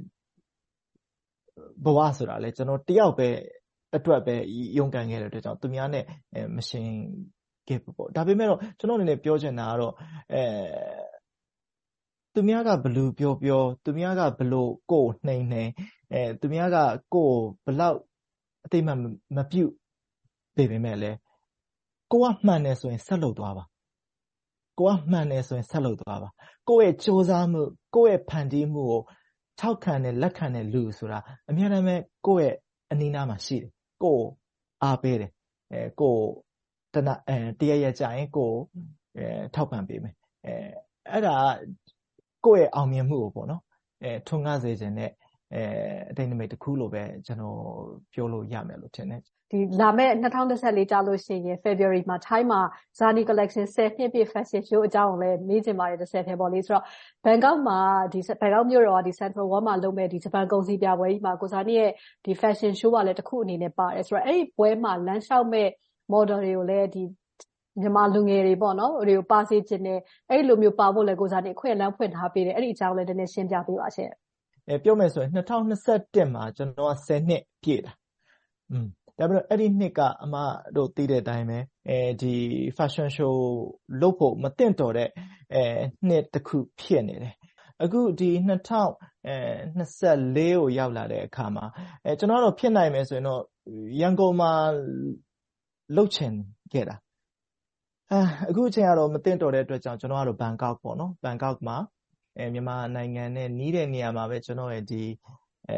ဘဝဆိုတာလေကျွန်တော်တယောက်ပဲအတွက်ပဲရုန်းကန်ခဲ့တဲ့အတွက်ကြောင့်သူများနဲ့မရှင်ခဲ့ဘူးပေါ့ဒါပေမဲ့တော့ကျွန်တော်အနေနဲ့ပြောချင်တာကတော့အဲသူများကဘလူပြောပြောသူများကဘလို့ကိုယ်နှိမ်နှိမ်အဲသူများကကိုယ်ဘလောက်အတိတ်မှမပြုတ်ပေပေမဲ့လဲကိုကမှန်တယ်ဆိုရင်ဆက်လုပ်သွားပါကိုကမှန်တယ်ဆိုရင်ဆက်လုပ်သွားပါကိုယ့်ရဲ့စ조사မှုကိုယ့်ရဲ့ဖန်တီးမှုကိုထောက်ခံတဲ့လက်ခံတဲ့လူဆိုတာအများအားဖြင့်ကိုယ့်ရဲ့အနီးနားမှာရှိတယ်ကိုယ်အားပေးတယ်အဲကိုယ်တနအဲတရရကြရင်ကိုယ်အဲထောက်ပံ့ပေးမယ်အဲအဲ့ဒါကိုယ့်ရဲ့အောင်မြင်မှုကိုပေါ့နော်အဲထွန်းကားစေခြင်းနဲ့အဲအတိတ်နမိတ်တစ်ခုလိုပဲကျွန်တော်ပြောလို့ရမယ်လို့ထင်တယ်ဒီလာမယ့်၂၀၂၄ကြာလို့ရှိရင် February မှာ Thai မှာ Zani collection ဆယ်နှစ်ပြည့် fashion show အကြောင်းကိုလည်းမေးချင်ပါတယ်တစ်ဆက်ထဲပေါ့လေဆိုတော့ Bangkok မှာဒီ Bangkok မြို့တော်ကဒီ Central World မှာလုပ်မဲ့ဒီဂျပန်ကုန်စည်ပြပွဲကြီးမှာကိုဇာနီရဲ့ဒီ fashion show ကလည်းတစ်ခုအနေနဲ့ပါတယ်ဆိုတော့အဲ့ဒီပွဲမှာလမ်းလျှောက်မဲ့ model တွေကိုလည်းဒီမြန်မာလူငယ်တွေပေါ့နော်တွေကိုပါစေချင်တယ်အဲ့လိုမျိုးပါဖို့လည်းကိုဇာနီအခွင့်အလမ်းဖွင့်ထားပေးတယ်အဲ့ဒီအကြောင်းလည်းနည်းနည်းရှင်းပြပေးပါရှင့်အဲပြောမယ်ဆိုရင်၂၀၂၁မှာကျွန်တော်ကဆယ်နှစ်ပြည့်တာอืมဒါပေမဲ့အဲ့ဒီနှစ်ကအမတို့သိတဲ့အတိုင်းပဲအဲဒီ fashion show လုပ်ဖို့မသင့်တော်တဲ့အဲနှစ်တစ်ခုဖြစ်နေတယ်အခုဒီ၂၀၂၄ကိုရောက်လာတဲ့အခါမှာအဲကျွန်တော်တို့ဖြစ်နိုင်မယ်ဆိုရင်တော့ရန်ကုန်မှာလုပ်ချင်ခဲ့တာအဲအခုအချိန်ကတော့မသင့်တော်တဲ့အတွက်ကြောင့်ကျွန်တော်ကတော့ဘန်ကောက်ပေါ့နော်ဘန်ကောက်မှာအဲမြန်မာနိုင်ငံနဲ့နီးတဲ့နေရာမှာပဲကျွန်တော်ရဲ့ဒီအဲ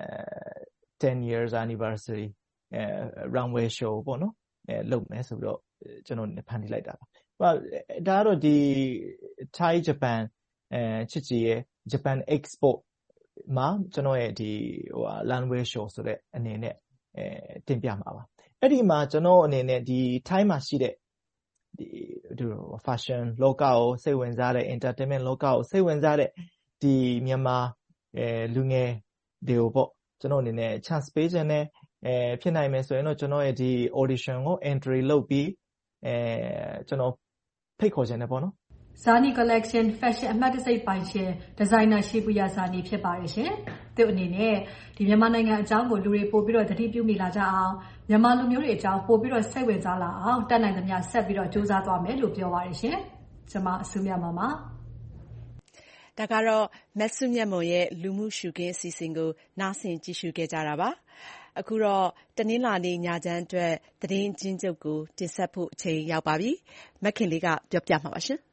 ten years anniversary အဲ runway show ပေါ့နော်အဲလုပ်မယ်ဆိုပြီးတော့ကျွန်တော်ဖန်တီးလိုက်တာပါဟိုဒါကတော့ဒီ Thai Japan အဲချစ်ကြည်ရဲ့ Japan Expo မှာကျွန်တော်ရဲ့ဒီဟို runway show ဆိုတဲ့အနေနဲ့အဲတင်ပြမှာပါအဲ့ဒီမှာကျွန်တော်အနေနဲ့ဒီ Thai မှာရှိတဲ့ဒီဒီ fashion လောကကိုစိတ်ဝင်စားတဲ့ entertainment လောကကိုစိတ်ဝင်စားတဲ့ဒီမြန်မာအဲလူငယ်တွေကိုပေါ့ကျွန်တော်အနေနဲ့ chance ပေးခြင်းနဲ့အဲဖြစ်နိုင်မယ်ဆိုရင်တော့ကျွန်တော်ရဲ့ဒီ audition ကို entry လုပ်ပြီးအဲကျွန်တော်ဖိတ်ခေါ်ခြင်းနဲ့ပေါ့နော် Zani collection fashion အမှတ်တစိတ်ပိုင်ရှင် designer Shibuya Zani ဖြစ်ပါတယ်ရှင်သူအနေနဲ့ဒီမြန်မာနိုင်ငံအကြောင်းကိုလူတွေပို့ပြီးတော့သတိပြုမိလာကြအောင်မြန်မာလူမျိုးတွေအကြောင်းပို့ပြီးတော့စိတ်ဝင်စားလာအောင်တတ်နိုင်သမျှဆက်ပြီးတော့စူးစမ်းသွားမယ်လို့ပြောပါတယ်ရှင်ကျွန်မအစုမြတ်မှာပါဒါကတော့မဆုမြတ်မွန်ရဲ့လူမှုရှုခင်းအစီအစဉ်ကိုနားဆင်ကြည့်ရှုခဲ့ကြတာပါအခုတော့တနင်္လာနေ့ညချမ်းအတွက်သတင်းအကျဉ်းချုပ်ကိုတင်ဆက်ဖို့အချိန်ရောက်ပါပြီမခင်လေးကပြောပြမှာပါရှင်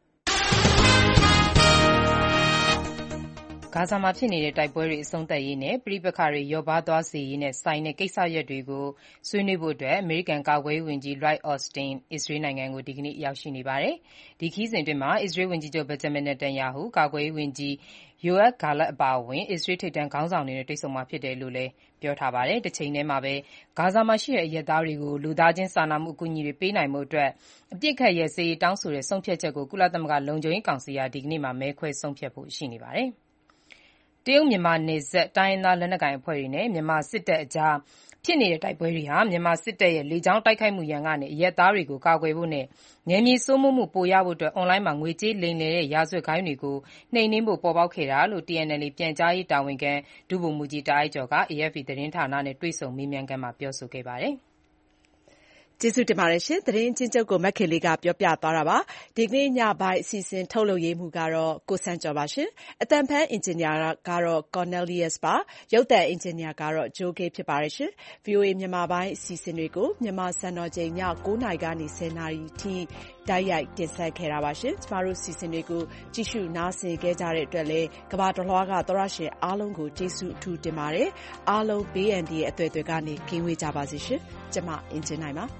ဂါဇာမှာဖြစ်နေတဲ့တိုက်ပွဲတွေအဆုံးသတ်ရေးနဲ့ပဋိပက္ခတွေလျော့ပါးသွားစေရေးနဲ့ဆိုင်တဲ့ကိစ္စရပ်တွေကိုဆွေးနွေးဖို့အတွက်အမေရိကန်ကာကွယ်ရေးဝန်ကြီး Lloyd Austin အစ္စရေးနိုင်ငံကိုဒီကနေ့ရောက်ရှိနေပါတယ်။ဒီခရီးစဉ်အတွင်းမှာအစ္စရေးဝန်ကြီးချုပ် Benjamin Netanyahu ကာကွယ်ရေးဝန်ကြီး Yoav Gallant အပါအဝင်အစ္စရေးထိပ်တန်းခေါင်းဆောင်တွေနဲ့တွေ့ဆုံမှာဖြစ်တယ်လို့လည်းပြောထားပါတယ်။တချိန်တည်းမှာပဲဂါဇာမှာရှိတဲ့အရပ်သားတွေကိုလူသားချင်းစာနာမှုအကူအညီတွေပေးနိုင်ဖို့အတွက်အပစ်အခတ်ရပ်စဲရေးတောင်းဆိုတဲ့ဆုံးဖြတ်ချက်ကိုကုလသမဂ္ဂလုံခြုံရေးကောင်စီကဒီကနေ့မဲခွဲဆုံးဖြတ်ဖို့ရှိနေပါတယ်။တရုတ်-မြန်မာနယ်စပ်တိုင်းရင်းသားလက်နက်ကိုင်အဖွဲ့တွေနဲ့မြန်မာစစ်တပ်အကြားဖြစ်နေတဲ့တိုက်ပွဲတွေဟာမြန်မာစစ်တပ်ရဲ့လေကြောင်းတိုက်ခိုက်မှုရန်ကနေအရပ်သားတွေကိုကာကွယ်ဖို့နဲ့နယ်မြေစိုးမိုးမှုပိုရဖို့အတွက်အွန်လိုင်းမှာငွေကြေးလိမ်လည်တဲ့ရာဇဝတ်ဂိုဏ်းတွေကိုနှိမ်နင်းဖို့ပေါ်ပေါက်ခဲ့တာလို့ T N L A ပြန်ကြားရေးတာဝန်ခံဒုဗိုလ်မှူးကြီးတာအိုက်ကျော်က A F P သတင်းဌာနနဲ့တွေ့ဆုံမေးမြန်းခန်းမှာပြောဆိုခဲ့ပါတယ်။ကျေးဇူးတင်ပါတယ်ရှင်။သတင်းအချင်းချုပ်ကိုမခင်လေးကပြောပြသွားတာပါ။ဒီကနေ့ညပိုင်းအစီအစဉ်ထုတ်လုပ်ရေးမှူးကတော့ကိုစံကျော်ပါရှင်။အတန်ဖန်အင်ဂျင်နီယာကတော့ Cornelius ပါ။ရုပ်သံအင်ဂျင်နီယာကတော့ Joe Gay ဖြစ်ပါတယ်ရှင်။ V O A မြန်မာပိုင်းအစီအစဉ်တွေကိုမြန်မာစံတော်ချိန်ညကိုးနာရီကနေဆယ်နာရီထိတိုက်ရိုက်တင်ဆက်ခဲ့တာပါရှင်။ကျမတို့အစီအစဉ်တွေကိုကြည့်ရှုနားဆင်ခဲ့ကြတဲ့အတွက်လည်းကမ္ဘာတစ်လွှားကသောရရှင်အားလုံးကိုကျေးဇူးအထူးတင်ပါတယ်။အားလုံးဘေးအန္တရာယ်အသွယ်သွယ်ကနေကင်းဝေးကြပါစေရှင်။ကျမအင်ဂျင်နိုင်ပါ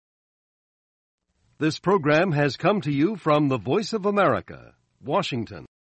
This program has come to you from the Voice of America, Washington.